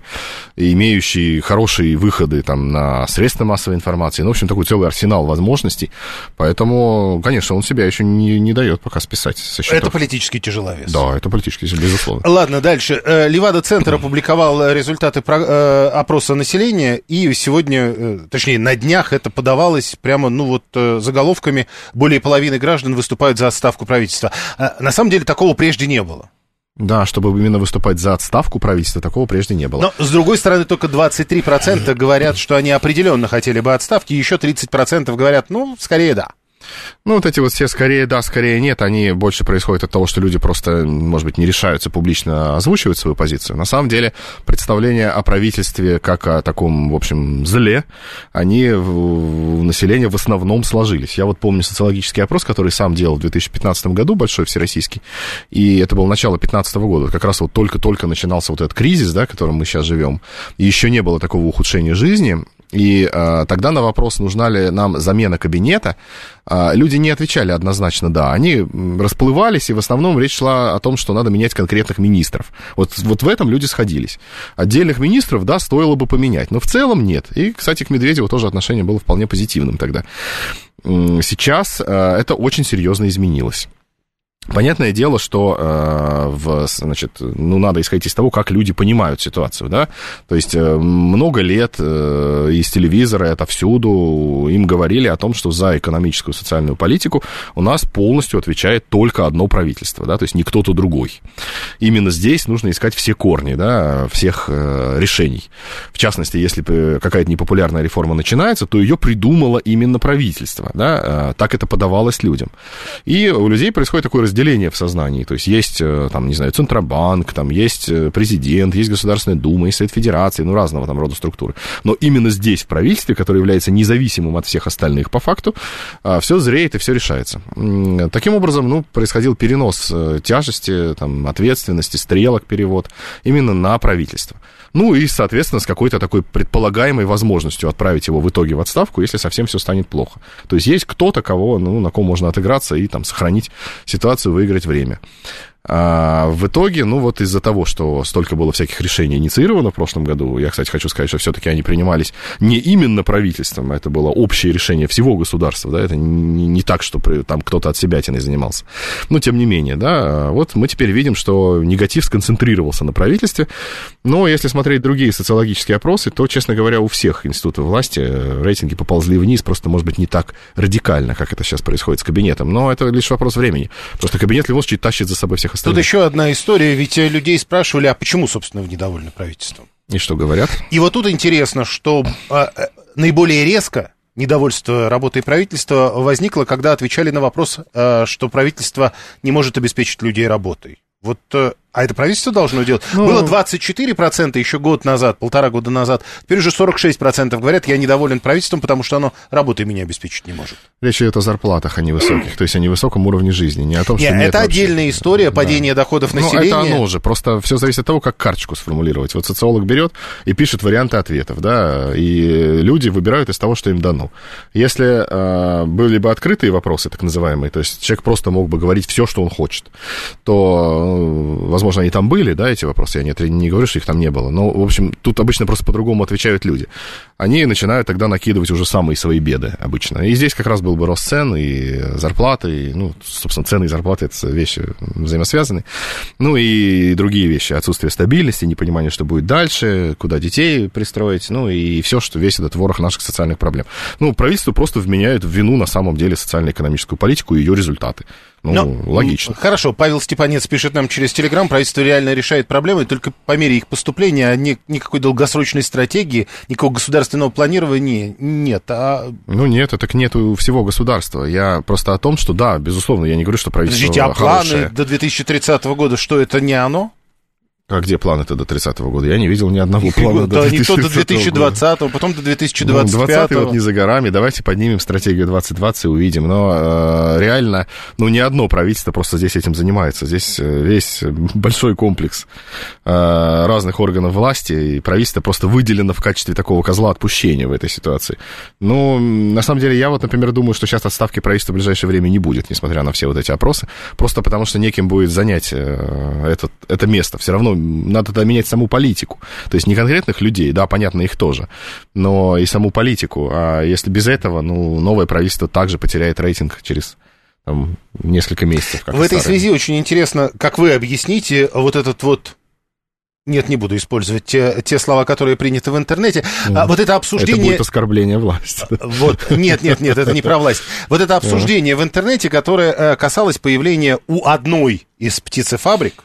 S3: имеющий хорошие выходы там на средства массовой информации, ну, в общем, такой целый арсенал возможностей, поэтому, конечно, он себя еще не, не дает пока списать со счетов.
S2: Это политический тяжеловес.
S3: Да, это политический, безусловно.
S2: Ладно, дальше. Левада-центр опубликовал результаты э, опроса населения, и сегодня, э, точнее, на днях это подавалось прямо, ну вот, э, заголовками: более половины граждан выступают за отставку правительства. А, на самом деле такого прежде не было.
S3: Да, чтобы именно выступать за отставку правительства, такого прежде не было.
S2: Но, с другой стороны, только двадцать три процента говорят, что они определенно хотели бы отставки, еще тридцать процентов говорят, ну, скорее да.
S3: Ну, вот эти вот все скорее да, скорее нет, они больше происходят от того, что люди просто, может быть, не решаются публично озвучивать свою позицию. На самом деле, представления о правительстве как о таком, в общем, зле, они у населения в основном сложились. Я вот помню социологический опрос, который сам делал в две тысячи пятнадцатом году, большой, всероссийский, и это было начало две тысячи пятнадцатого года. Как раз вот только-только начинался вот этот кризис, да, в котором мы сейчас живем, и еще не было такого ухудшения жизни. И а, тогда на вопрос, нужна ли нам замена кабинета, а, люди не отвечали однозначно «да». Они расплывались, и в основном речь шла о том, что надо менять конкретных министров. Вот, вот в этом люди сходились. Отдельных министров, да, стоило бы поменять, но в целом нет. И, кстати, к Медведеву тоже отношение было вполне позитивным тогда. Сейчас а, это очень серьезно изменилось. Понятное дело, что э, в, значит, ну, надо исходить из того, как люди понимают ситуацию, да, то есть э, много лет э, из телевизора, отовсюду им говорили о том, что за экономическую и социальную политику у нас полностью отвечает только одно правительство, да, то есть не кто-то другой. Именно здесь нужно искать все корни, да, всех э, решений. В частности, если какая-то непопулярная реформа начинается, то ее придумало именно правительство, да, э, так это подавалось людям. И у людей происходит такое разделение разделение в сознании, то есть есть, там, не знаю, Центробанк, там есть президент, есть Государственная Дума, есть Совет Федерации, ну, разного там рода структуры. Но именно здесь, в правительстве, которое является независимым от всех остальных по факту, все зреет и все решается. Таким образом, ну, происходил перенос тяжести, там, ответственности, стрелок, перевод именно на правительство. Ну, и, соответственно, с какой-то такой предполагаемой возможностью отправить его в итоге в отставку, если совсем все станет плохо. То есть есть кто-то, кого, ну, на ком можно отыграться и там сохранить ситуацию, выиграть время. А в итоге, ну, вот из-за того, что столько было всяких решений инициировано в прошлом году, я, кстати, хочу сказать, что все-таки они принимались не именно правительством, это было общее решение всего государства, да, это не, не так, что там кто-то от себятиной занимался. Но, тем не менее, да, вот мы теперь видим, что негатив сконцентрировался на правительстве, но если смотреть другие социологические опросы, то, честно говоря, у всех институтов власти рейтинги поползли вниз, просто, может быть, не так радикально, как это сейчас происходит с кабинетом, но это лишь вопрос времени. Просто кабинет Левоновича тащит за собой всех остальных.
S2: Тут еще одна история, ведь людей спрашивали, а почему, собственно, вы недовольны правительством?
S3: И что говорят?
S2: И вот тут интересно, что а, наиболее резко недовольство работой правительства возникло, когда отвечали на вопрос, а, что правительство не может обеспечить людей работой. Вот, а это правительство должно делать? Ну, было двадцать четыре процента еще год назад, полтора года назад, теперь уже сорок шесть процентов говорят, я недоволен правительством, потому что оно работой меня обеспечить не может.
S3: Речь идет о зарплатах, а не высоких, то есть о невысоком уровне жизни, не о том, что нет,
S2: нет это
S3: вообще.
S2: Отдельная история, падение да. доходов населения.
S3: Ну, это оно же, просто все зависит от того, как карточку сформулировать. Вот социолог берет и пишет варианты ответов, да, и люди выбирают из того, что им дано. Если э, были бы открытые вопросы, так называемые, то есть человек просто мог бы говорить все, что он хочет, то возможно, они там были, да, эти вопросы, я не, не говорю, что их там не было, но, в общем, тут обычно просто по-другому отвечают люди. Они начинают тогда накидывать уже самые свои беды обычно. И здесь как раз был бы рост цен и зарплаты, и, ну, собственно, цены и зарплаты — это вещи взаимосвязаны, ну, и другие вещи, отсутствие стабильности, непонимание, что будет дальше, куда детей пристроить, ну, и все, что весь этот ворох наших социальных проблем. Ну, правительство просто вменяет в вину, на самом деле, социально-экономическую политику и ее результаты. Ну, Но, логично.
S2: Хорошо, Павел Степанец пишет нам через Телеграм, правительство реально решает проблемы, только по мере их поступления, а ни, никакой долгосрочной стратегии, никакого государственного планирования нет. А...
S3: Ну, нет, так нет у всего государства. Я просто о том, что, да, безусловно, я не говорю, что правительство
S2: Подождите, а планы
S3: хорошее.
S2: До две тысячи тридцатого года, что это не оно?
S3: А где планы-то до тридцатого года? Я не видел ни одного плана
S2: да,
S3: до две тысячи тридцатого
S2: года. Да, не то до две тысячи двадцатого, потом до две тысячи двадцать пятого.
S3: Ну, двадцатый вот не за горами. Давайте поднимем стратегию двадцать двадцать и увидим. Но э, реально, ну, не одно правительство просто здесь этим занимается. Здесь весь большой комплекс э, разных органов власти, и правительство просто выделено в качестве такого козла отпущения в этой ситуации. Ну, на самом деле, я вот, например, думаю, что сейчас отставки правительства в ближайшее время не будет, несмотря на все вот эти опросы. Просто потому, что неким будет занять э, этот, это место. Все равно надо тогда менять саму политику. То есть не конкретных людей, да, понятно, их тоже, но и саму политику. А если без этого, ну, новое правительство также потеряет рейтинг через там, несколько месяцев.
S2: В этой связи очень интересно, как вы объясните вот этот вот... Нет, не буду использовать те, те слова, которые приняты в интернете. Mm. А, вот это обсуждение...
S3: Это будет оскорбление власти.
S2: Вот. Нет, нет, нет, это не про власть. Вот это обсуждение mm. в интернете, которое касалось появления у одной из птицефабрик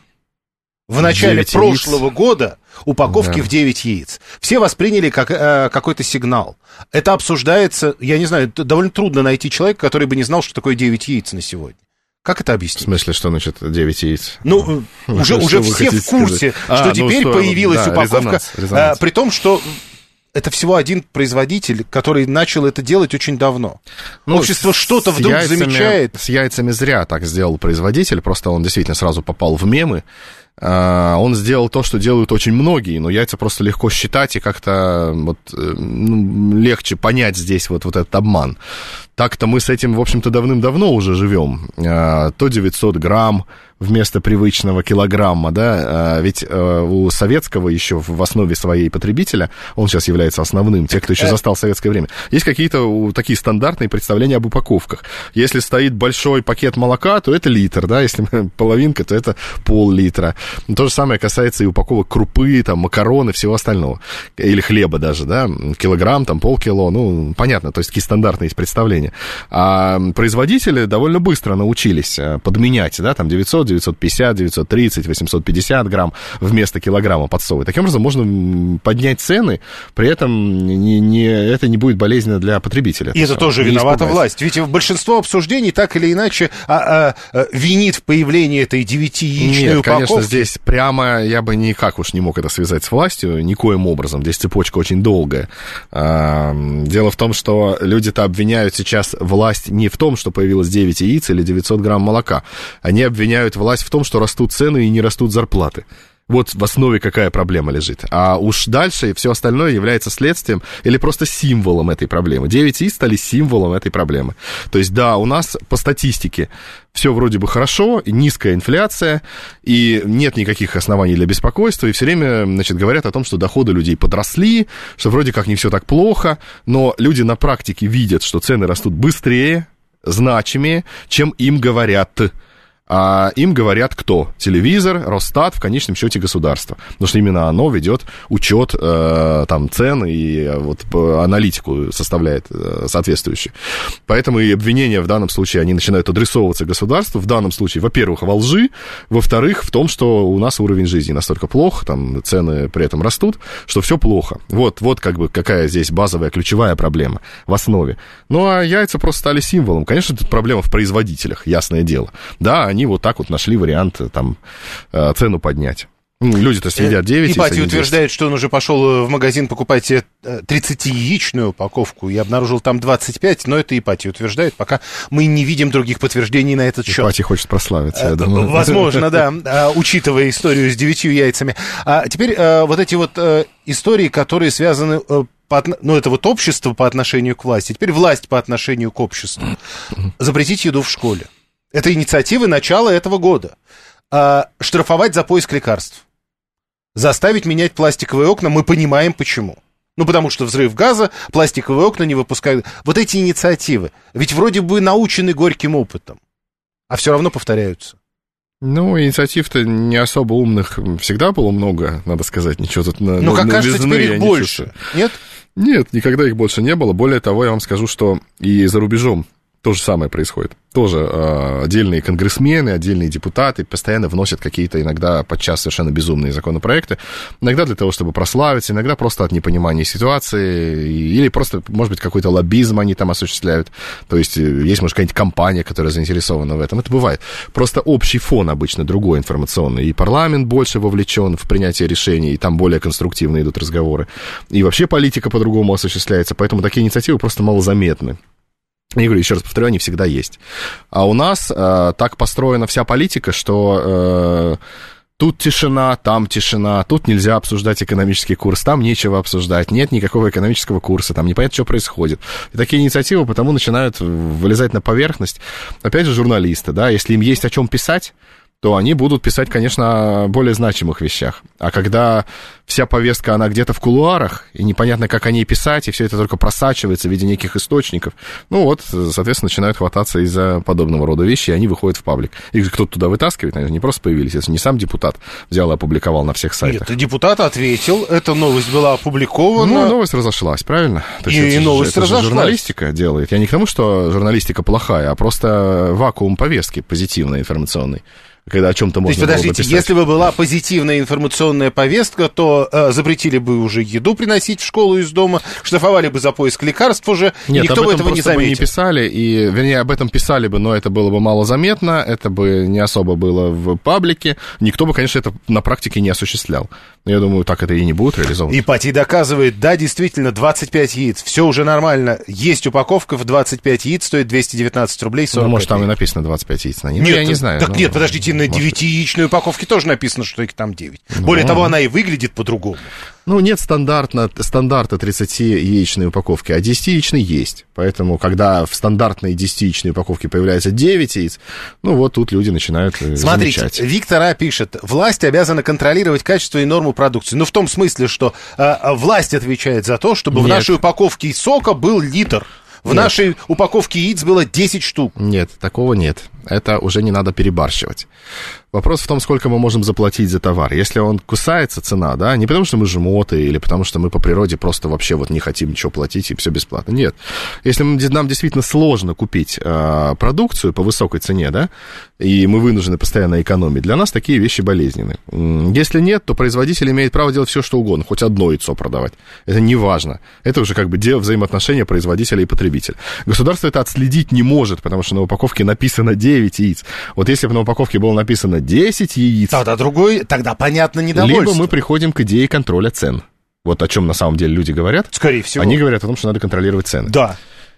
S2: в начале прошлого яиц. года упаковки да. в девять яиц. Все восприняли как э, какой-то сигнал. Это обсуждается, я не знаю, довольно трудно найти человека, который бы не знал, что такое девять яиц на сегодня. Как это объяснить?
S3: В смысле, что значит девять яиц?
S2: Ну, ну уже, уже все в курсе, сказать? что а, теперь ну, что, появилась да, упаковка, резонанс, резонанс. А, при том, что... Это всего один производитель, который начал это делать очень давно. Ну, Общество что-то вдруг яйцами, замечает.
S3: С яйцами зря так сделал производитель, просто он действительно сразу попал в мемы. Он сделал то, что делают очень многие, но яйца просто легко считать и как-то вот, ну, легче понять здесь вот, вот этот обман. Так-то мы с этим, в общем-то, давным-давно уже живем. То девятьсот грамм вместо привычного килограмма, да, ведь у советского еще в основе своей потребителя, он сейчас является основным, те, кто еще застал советское время, есть какие-то такие стандартные представления об упаковках. Если стоит большой пакет молока, то это литр, да, если половинка, то это пол-литра. То же самое касается и упаковок крупы, там, макароны, всего остального. Или хлеба даже, да, килограмм, там, полкило, ну, понятно, то есть такие стандартные есть представления. А производители довольно быстро научились подменять, да, там, девятьсот, девятьсот пятьдесят, девятьсот тридцать, восемьсот пятьдесят грамм вместо килограмма подсовывать. Таким образом, можно поднять цены, при этом не, не, это не будет болезненно для потребителя.
S2: И это тоже виновата власть. Ведь большинство обсуждений так или иначе а, а, винит в появлении этой девятияичной
S3: Нет,
S2: упаковки.
S3: конечно, здесь прямо я бы никак уж не мог это связать с властью, никоим образом. Здесь цепочка очень долгая. Дело в том, что люди-то обвиняют сейчас власть не в том, что появилось девять яиц или девятьсот грамм молока. Они обвиняют власть в том, что растут цены и не растут зарплаты. Вот в основе какая проблема лежит. А уж дальше все остальное является следствием или просто символом этой проблемы. девять яиц стали символом этой проблемы. То есть, да, у нас по статистике все вроде бы хорошо, низкая инфляция, и нет никаких оснований для беспокойства, и все время, значит, говорят о том, что доходы людей подросли, что вроде как не все так плохо, но люди на практике видят, что цены растут быстрее, значимее, чем им говорят. А им говорят кто? Телевизор, Росстат, в конечном счете государство. Потому что именно оно ведет учет э, там, цен и вот, аналитику составляет э, соответствующую. Поэтому и обвинения в данном случае, они начинают адресовываться государству. В данном случае, во-первых, во лжи, во-вторых, в том, что у нас уровень жизни настолько плох, там цены при этом растут, что все плохо. Вот, вот как бы какая здесь базовая, ключевая проблема в основе. Ну, а яйца просто стали символом. Конечно, тут проблема в производителях, ясное дело. Да, они Они вот так вот нашли вариант там цену поднять. Люди-то съедят девять.
S2: Ипатий утверждает, что он уже пошел в магазин покупать тридцатияичную упаковку и обнаружил там двадцать пять, но это Ипатий утверждает, пока мы не видим других подтверждений на этот счет.
S3: Ипатий хочет прославиться, я думаю.
S2: Возможно, да, учитывая историю с девятью яйцами. А теперь вот эти вот истории, которые связаны... По, ну, это вот общество по отношению к власти, теперь власть по отношению к обществу. Запретить еду в школе. Это инициатива начала этого года. А, штрафовать за поиск лекарств. Заставить менять пластиковые окна, мы понимаем почему. Ну, потому что взрыв газа, пластиковые окна не выпускают. Вот эти инициативы, ведь вроде бы научены горьким опытом, а все равно повторяются.
S3: Ну, инициатив-то не особо умных всегда было много, надо сказать, ничего тут на
S2: Ну, как кажется, теперь их больше, нет?
S3: Нет, никогда их больше не было. Более того, я вам скажу, что и за рубежом то же самое происходит. Тоже э, отдельные конгрессмены, отдельные депутаты постоянно вносят какие-то иногда подчас совершенно безумные законопроекты. Иногда для того, чтобы прославиться, иногда просто от непонимания ситуации, или просто, может быть, какой-то лоббизм они там осуществляют. То есть есть, может, какая-нибудь компания, которая заинтересована в этом. Это бывает. Просто общий фон обычно другой информационный. И парламент больше вовлечен в принятие решений, и там более конструктивно идут разговоры. И вообще политика по-другому осуществляется. Поэтому такие инициативы просто малозаметны. Я говорю, еще раз повторю, они всегда есть. А у нас э, так построена вся политика, что э, тут тишина, там тишина, тут нельзя обсуждать экономический курс, там нечего обсуждать, нет никакого экономического курса, там непонятно, что происходит. И такие инициативы потому начинают вылезать на поверхность. Опять же, журналисты, да, если им есть о чем писать, то они будут писать, конечно, о более значимых вещах. А когда вся повестка, она где-то в кулуарах, и непонятно, как о ней писать, и все это только просачивается в виде неких источников, ну вот, соответственно, начинают хвататься из-за подобного рода вещей, и они выходят в паблик. Их кто-то туда вытаскивает, они не просто появились, это не сам депутат взял и опубликовал на всех сайтах.
S2: Нет, депутат ответил, эта новость была опубликована.
S3: Ну, новость разошлась, правильно? То есть
S2: и
S3: это,
S2: новость
S3: это
S2: разошлась.
S3: Журналистика делает. Я не к тому, что журналистика плохая, а просто вакуум повестки позитивной, информационной. Когда о чем-то можно было
S2: подождите,
S3: написать.
S2: Если бы была позитивная информационная повестка, то э, запретили бы уже еду приносить в школу из дома, штрафовали бы за поиск лекарств уже,
S3: Нет,
S2: никто бы этого не заметил.
S3: Бы не писали, и, вернее, об этом писали бы, но это было бы малозаметно, это бы не особо было в паблике, никто бы, конечно, это на практике не осуществлял. Но я думаю, так это и не будет реализовано.
S2: Ипатий доказывает, да, действительно, двадцать пять яиц, все уже нормально, есть упаковка в двадцать пять яиц, стоит двести девятнадцать рублей сорок
S3: Ну, может,
S2: копеек.
S3: там и написано двадцать пять яиц на ней.
S2: Нет,
S3: ну, я не знаю.
S2: Так
S3: ну,
S2: нет, подождите, на девятияичной упаковке тоже написано, что их там девять.
S3: Ну,
S2: Более того, она и выглядит по-другому.
S3: Ну, нет стандартно, стандарта тридцатияичной упаковки, а десятияичной есть. Поэтому, когда в стандартной десятияичной упаковке появляется девять яиц, ну, вот тут люди начинают Смотрите, замечать.
S2: Виктор А. пишет, власть обязана контролировать качество и норму продукции. Ну, в том смысле, что э, власть отвечает за то, чтобы Нет. в нашей упаковке сока был литр. В нет. нашей упаковке яиц было десять штук.
S3: Нет, такого нет. Это уже не надо перебарщивать. Вопрос в том, сколько мы можем заплатить за товар. Если он кусается, цена, да, не потому что мы жмоты или потому что мы по природе просто вообще вот не хотим ничего платить и все бесплатно. Нет. Если нам действительно сложно купить э, продукцию по высокой цене, да, и мы вынуждены постоянно экономить, для нас такие вещи болезненны. Если нет, то производитель имеет право делать все, что угодно, хоть одно яйцо продавать. Это не важно. Это уже как бы дело взаимоотношения производителя и потребителя. Государство это отследить не может, потому что на упаковке написано девять яиц. Вот если бы на упаковке было написано десять яиц...
S2: Тогда другой, тогда понятно недовольство.
S3: Либо мы приходим к идее контроля цен. Вот о чем на самом деле люди говорят.
S2: Скорее всего.
S3: Они говорят о том, что надо контролировать цены.
S2: Да.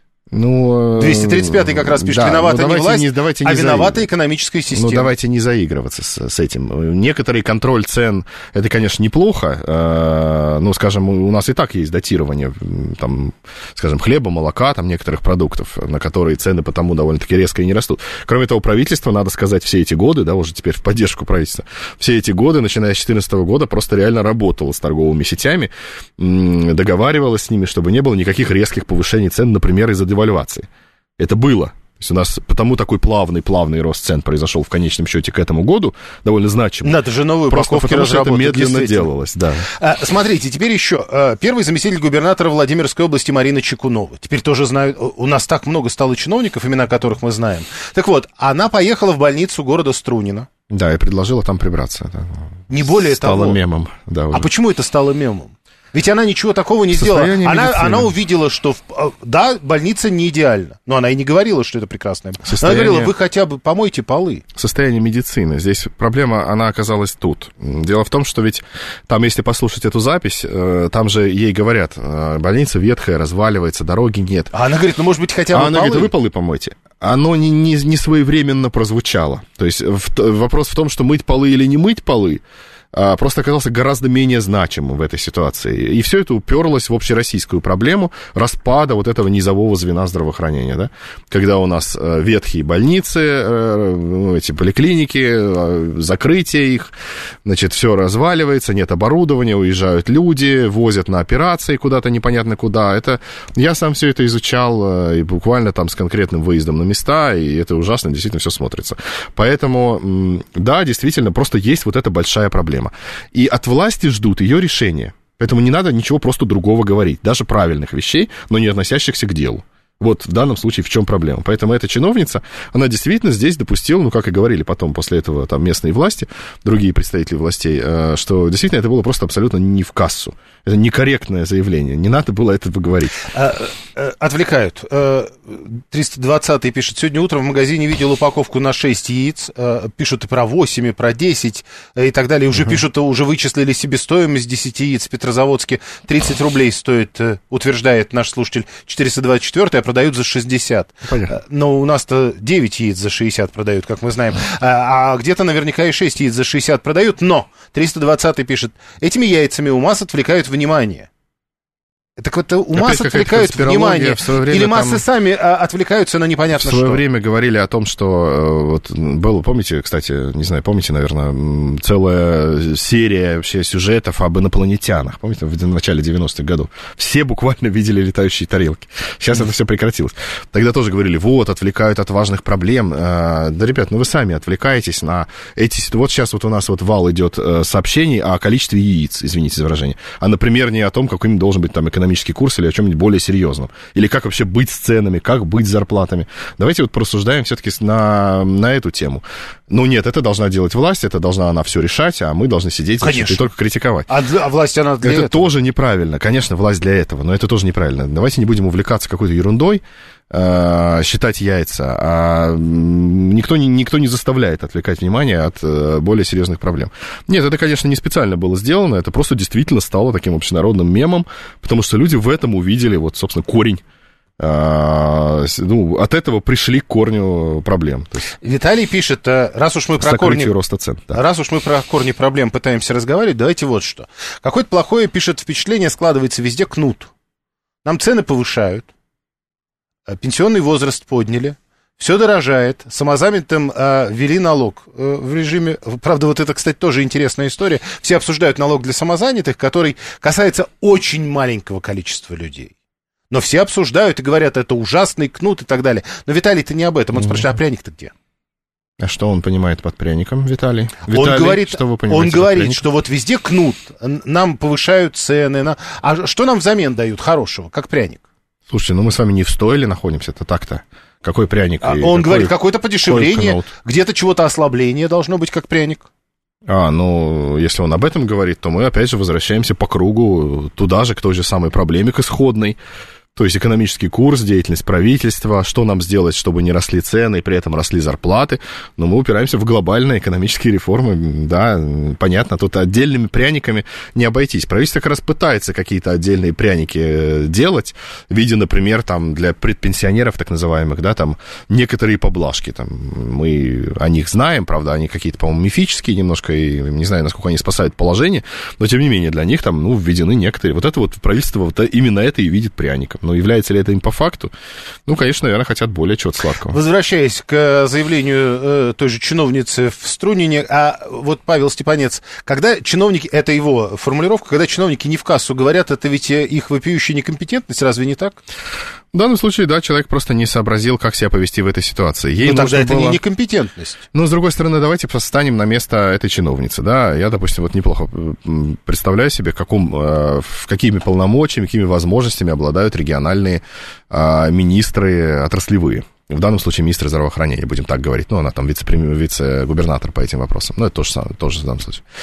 S3: Ну,
S2: двести тридцать пятый как раз пишет, да, виновата не власть, не, давайте не а виновата заиг... экономическая система.
S3: Ну, давайте не заигрываться с, с этим. Некоторый контроль цен, это, конечно, неплохо. Э, ну, скажем, у нас и так есть датирование, там, скажем, хлеба, молока, там, некоторых продуктов, на которые цены потому довольно-таки резко и не растут. Кроме того, правительство, надо сказать, все эти годы, да, уже теперь в поддержку правительства, все эти годы, начиная с две тысячи четырнадцатого года, просто реально работало с торговыми сетями, договаривалось с ними, чтобы не было никаких резких повышений цен, например, из-за девальвации. Это было. То есть у нас потому такой плавный-плавный рост цен произошел в конечном счете к этому году, довольно значимый.
S2: Надо же новую
S3: упаковку разработать. Просто потому что это медленно делалось, да.
S2: А, смотрите, теперь еще. Первый заместитель губернатора Владимирской области Марина Чекунова. Теперь тоже знаю, у нас так много стало чиновников, имена которых мы знаем. Так вот, она поехала в больницу города Струнино.
S3: Да, и предложила там прибраться. Да.
S2: Не более
S3: стало
S2: того.
S3: Стало мемом. Да,
S2: а почему это стало мемом? Ведь она ничего такого не сделала. Она, она увидела, что, да, больница не идеальна. Но она и не говорила, что это прекрасная. Состояние... Она говорила, вы хотя бы помойте полы.
S3: Состояние медицины. Здесь проблема, она оказалась тут. Дело в том, что ведь там, если послушать эту запись, там же ей говорят, больница ветхая, разваливается, дороги нет.
S2: А она говорит, ну, может быть, хотя бы
S3: а она
S2: полы?
S3: говорит, вы полы помойте. Оно не, не, не своевременно прозвучало. То есть в, вопрос в том, что мыть полы или не мыть полы, просто оказался гораздо менее значимым в этой ситуации. И все это уперлось в общероссийскую проблему распада вот этого низового звена здравоохранения, да? Когда у нас ветхие больницы, эти поликлиники, закрытие их, значит, все разваливается, нет оборудования, уезжают люди, возят на операции куда-то непонятно куда. Это... Я сам все это изучал, и буквально там с конкретным выездом на места, и это ужасно, действительно все смотрится. Поэтому, да, действительно, просто есть вот эта большая проблема. И от власти ждут ее решения. Поэтому не надо ничего просто другого говорить. Даже правильных вещей, но не относящихся к делу. Вот в данном случае в чем проблема. Поэтому эта чиновница, она действительно здесь допустила, ну, как и говорили потом после этого там местные власти, другие представители властей, что действительно это было просто абсолютно не в кассу. Это некорректное заявление. Не надо было этого говорить.
S2: А, а, отвлекают. триста двадцатый пишет, сегодня утром в магазине видел упаковку на шесть яиц. Пишут и про восемь, и про десять, и так далее. Уже uh-huh. пишут, уже вычислили себестоимость десяти яиц в Петрозаводске. тридцать рублей стоит, утверждает наш слушатель, четыреста двадцать четыре, а продают за шестьдесят. Понятно. Но у нас-то девять яиц за шестьдесят продают, как мы знаем. А, а где-то наверняка и шесть яиц за шестьдесят продают. Но триста двадцатый пишет, этими яйцами у масс отвлекают внимание. Так вот, у масс отвлекают внимание, или массы там... сами а, отвлекаются на непонятно что.
S3: В свое что. время говорили о том, что вот было, помните, кстати, не знаю, помните, наверное, целая серия вообще сюжетов об инопланетянах, помните, в начале девяностых годов. Все буквально видели летающие тарелки. Сейчас mm-hmm. это все прекратилось. Тогда тоже говорили, вот, отвлекают от важных проблем. Да, ребят, ну вы сами отвлекаетесь на эти... Вот сейчас вот у нас вот вал идет сообщений о количестве яиц, извините за выражение, а, например, не о том, каким должен быть там экономический курс или о чем-нибудь более серьезном. Или как вообще быть с ценами, как быть с зарплатами. Давайте вот порассуждаем все-таки на, на эту тему. Ну нет, это должна делать власть, это должна она все решать, а мы должны сидеть, значит, и только критиковать.
S2: А, а власть она для
S3: это
S2: этого?
S3: тоже неправильно. Конечно, власть для этого, но это тоже неправильно. Давайте не будем увлекаться какой-то ерундой, э, считать яйца, а никто не, никто не заставляет отвлекать внимание от э, более серьезных проблем. Нет, это, конечно, не специально было сделано, это просто действительно стало таким общенародным мемом, потому что люди в этом увидели, вот, собственно, корень Ну, от этого пришли к корню проблем. То есть,
S2: Виталий пишет, раз уж мы про корни,
S3: роста цен, да.
S2: раз уж мы про корни проблем пытаемся разговаривать, давайте вот что. Какое-то плохое, пишет, впечатление складывается везде кнут. Нам цены повышают, пенсионный возраст подняли, все дорожает, самозанятым э, ввели налог э, в режиме... Правда, вот это, кстати, тоже интересная история. Все обсуждают налог для самозанятых, который касается очень маленького количества людей. Но все обсуждают и говорят, это ужасный кнут и так далее. Но Виталий-то не об этом. Он спрашивает, а пряник-то где?
S3: А что он понимает под пряником, Виталий?
S2: Он
S3: Виталий,
S2: говорит,
S3: что вы
S2: он говорит, что вот везде кнут, нам повышают цены. На... А что нам взамен дают хорошего, как пряник?
S3: Слушайте, ну мы с вами не в стойле находимся, это так-то. Какой пряник?
S2: А он
S3: какой,
S2: говорит, какое-то подешевление, где-то чего-то ослабление должно быть, как пряник.
S3: А, ну, если он об этом говорит, то мы опять же возвращаемся по кругу туда же, к той же самой проблеме, к исходной. То есть экономический курс, деятельность правительства, что нам сделать, чтобы не росли цены и при этом росли зарплаты. Но мы упираемся в глобальные экономические реформы. Да, понятно, тут отдельными пряниками не обойтись. Правительство как раз пытается какие-то отдельные пряники делать, в виде, например, там, для предпенсионеров, так называемых, да, там, некоторые поблажки. Там, мы о них знаем, правда, они какие-то, по-моему, мифические немножко, и не знаю, насколько они спасают положение, но, тем не менее, для них там, ну, введены некоторые. Вот это вот правительство вот именно это и видит пряником. Но является ли это им по факту? Ну, конечно, наверное, хотят более чего-то сладкого.
S2: Возвращаясь к заявлению э, той же чиновницы в Струнине, а вот Павел Степанец, когда чиновники, это его формулировка, когда чиновники не в кассу говорят, это ведь их вопиющая некомпетентность, разве не так?
S3: В данном случае, да, человек просто не сообразил, как себя повести в этой ситуации. Ей
S2: Но тогда это
S3: было...
S2: не некомпетентность.
S3: Но, с другой стороны, давайте встанем на место этой чиновницы, да. Я, допустим, вот неплохо представляю себе, каком, в какими полномочиями, какими возможностями обладают региональные министры отраслевые. В данном случае министр здравоохранения, будем так говорить. Ну, она там вице-премьер, вице-губернатор по этим вопросам. Ну, это тоже, тоже в данном случае.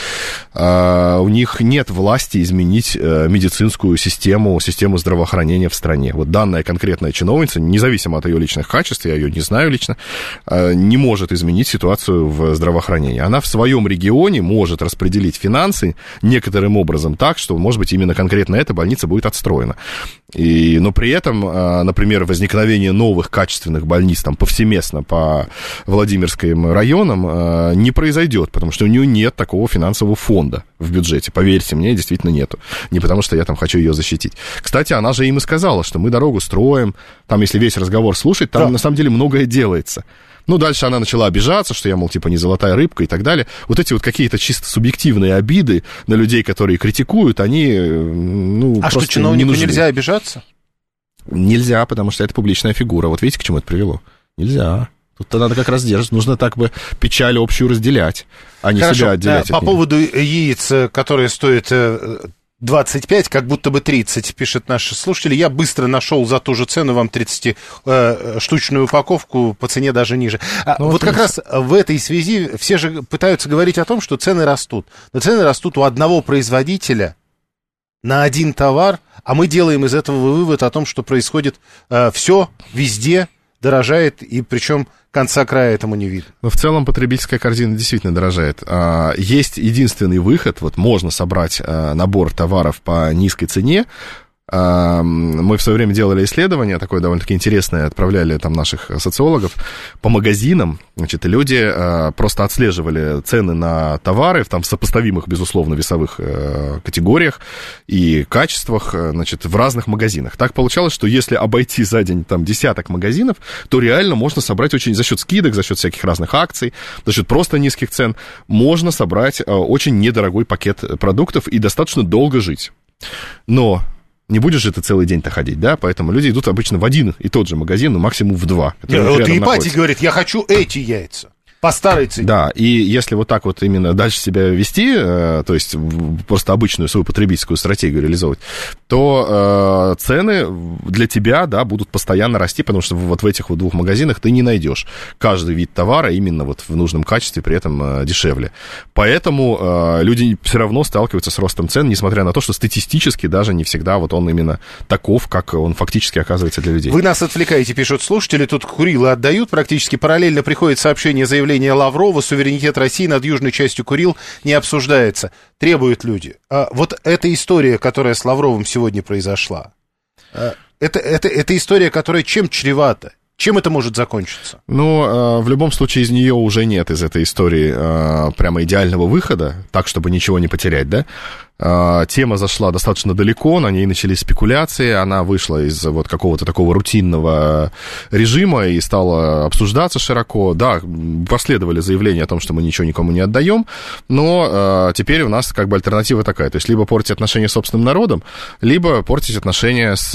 S3: А, у них нет власти изменить медицинскую систему, систему здравоохранения в стране. Вот данная конкретная чиновница, независимо от ее личных качеств, я ее не знаю лично, не может изменить ситуацию в здравоохранении. Она в своем регионе может распределить финансы некоторым образом так, что, может быть, именно конкретно эта больница будет отстроена. И, но при этом, например, возникновение новых качественных больниц там, повсеместно по Владимирским районам не произойдет, потому что у нее нет такого финансового фонда в бюджете. Поверьте мне, действительно нету. Не потому что я там хочу ее защитить. Кстати, она же им и сказала, что мы дорогу строим. Там, если весь разговор слушать, там да. на самом деле многое делается. Ну, дальше она начала обижаться, что я, мол, типа, не золотая рыбка и так далее. Вот эти вот какие-то чисто субъективные обиды на людей, которые критикуют, они, ну,
S2: а
S3: просто
S2: что, чиновнику
S3: не нужны.
S2: Нельзя обижаться?
S3: Нельзя, потому что это публичная фигура. Вот видите, к чему это привело? Нельзя. Тут надо как раз держать. Нужно так бы печаль общую разделять, а не
S2: Хорошо.
S3: себя отделять.
S2: По
S3: от
S2: поводу яиц, которые стоят двадцать пять, как будто бы тридцать, пишет наши слушатели. Я быстро нашел за ту же цену вам тридцатиштучную упаковку по цене даже ниже. Ну, вот, вот как раз в этой связи все же пытаются говорить о том, что цены растут. Но цены растут у одного производителя на один товар, а мы делаем из этого вывод о том, что происходит э, все везде дорожает, и причем конца края этому не видно.
S3: Но в целом потребительская корзина действительно дорожает. Есть единственный выход, вот можно собрать набор товаров по низкой цене. Мы в свое время делали исследование, такое довольно-таки интересное, отправляли там наших социологов по магазинам, значит, и люди просто отслеживали цены на товары в там сопоставимых, безусловно, весовых категориях и качествах, значит, в разных магазинах. Так получалось, что если обойти за день там десяток магазинов, то реально можно собрать очень за счет скидок, за счет всяких разных акций, за счет просто низких цен, можно собрать очень недорогой пакет продуктов и достаточно долго жить. Но не будешь же ты целый день-то ходить, да? Поэтому люди идут обычно в один и тот же магазин, ну, максимум в два.
S2: Вот и Ипатий говорит, я хочу эти яйца. По старой цене.
S3: Да, и если вот так вот именно дальше себя вести, э, то есть просто обычную свою потребительскую стратегию реализовывать, то э, цены для тебя, да, будут постоянно расти, потому что вот в этих вот двух магазинах ты не найдешь каждый вид товара именно вот в нужном качестве, при этом э, дешевле. Поэтому э, люди все равно сталкиваются с ростом цен, несмотря на то, что статистически даже не всегда вот он именно таков, как он фактически оказывается для людей.
S2: Вы нас отвлекаете, пишут слушатели, тут Курилы отдают, практически параллельно приходит сообщение, заявление Лаврова, суверенитет России над южной частью Курил не обсуждается. Требуют люди. А вот эта история, которая с Лавровым сегодня произошла, это, это, это история, которая чем чревата? Чем это может закончиться?
S3: Ну, в любом случае из нее уже нет, из этой истории, прямо идеального выхода, так, чтобы ничего не потерять, да? Тема зашла достаточно далеко, на ней начались спекуляции, она вышла из вот какого-то такого рутинного режима и стала обсуждаться широко. Да, последовали заявления о том, что мы ничего никому не отдаем, но теперь у нас как бы альтернатива такая, то есть либо портить отношения с собственным народом, либо портить отношения с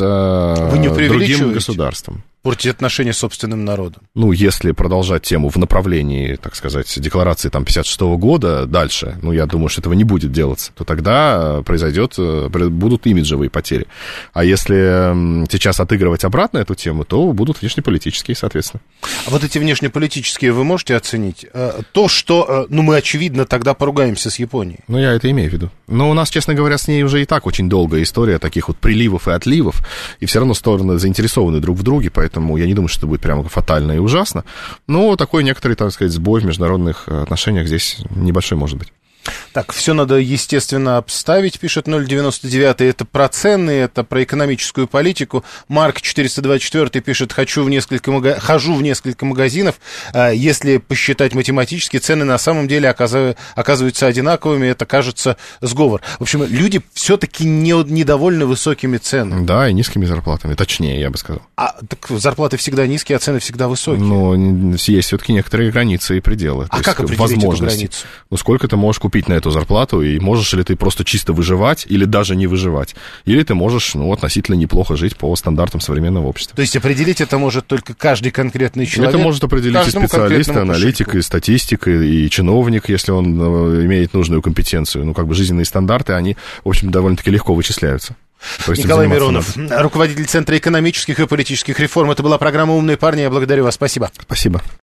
S3: другим государством.
S2: Портить отношения с собственным народом.
S3: Ну, если продолжать тему в направлении, так сказать, декларации там пятьдесят шестого года дальше, ну, я думаю, что этого не будет делаться, то тогда произойдет, будут имиджевые потери. А если сейчас отыгрывать обратно эту тему, то будут внешнеполитические, соответственно.
S2: А вот эти внешнеполитические вы можете оценить? То, что, ну, мы, очевидно, тогда поругаемся с Японией.
S3: Ну, я это имею в виду. Но у нас, честно говоря, с ней уже и так очень долгая история таких вот приливов и отливов, и все равно стороны заинтересованы друг в друге, поэтому Поэтому я не думаю, что это будет прямо фатально и ужасно. Но такой некоторый, так сказать, сбой в международных отношениях здесь небольшой может быть.
S2: Так, все надо, естественно, обставить, пишет ноль девяносто девять. Это про цены, это про экономическую политику. Марк четыреста двадцать четыре пишет, хочу в несколько мага... хожу в несколько магазинов. Если посчитать математически, цены на самом деле оказыв... оказываются одинаковыми. Это, кажется, сговор. В общем, люди все-таки не... недовольны высокими ценами.
S3: Да, и низкими зарплатами, точнее, я бы сказал.
S2: А так зарплаты всегда низкие, а цены всегда высокие.
S3: Но есть все-таки некоторые границы и пределы.
S2: А как определить эту границу?
S3: Ну, сколько ты можешь купить на эту зарплату, и можешь ли ты просто чисто выживать или даже не выживать, или ты можешь, ну, относительно неплохо жить по стандартам современного общества.
S2: То есть определить это может только каждый конкретный человек?
S3: Это может определить и специалист, и аналитик, и статистик, и, и чиновник, если он э, имеет нужную компетенцию. Ну, как бы жизненные стандарты, они, в общем, довольно-таки легко вычисляются.
S2: Николай Миронов, руководитель Центра экономических и политических реформ. Это была программа «Умные парни». Я благодарю вас. Спасибо.
S3: Спасибо.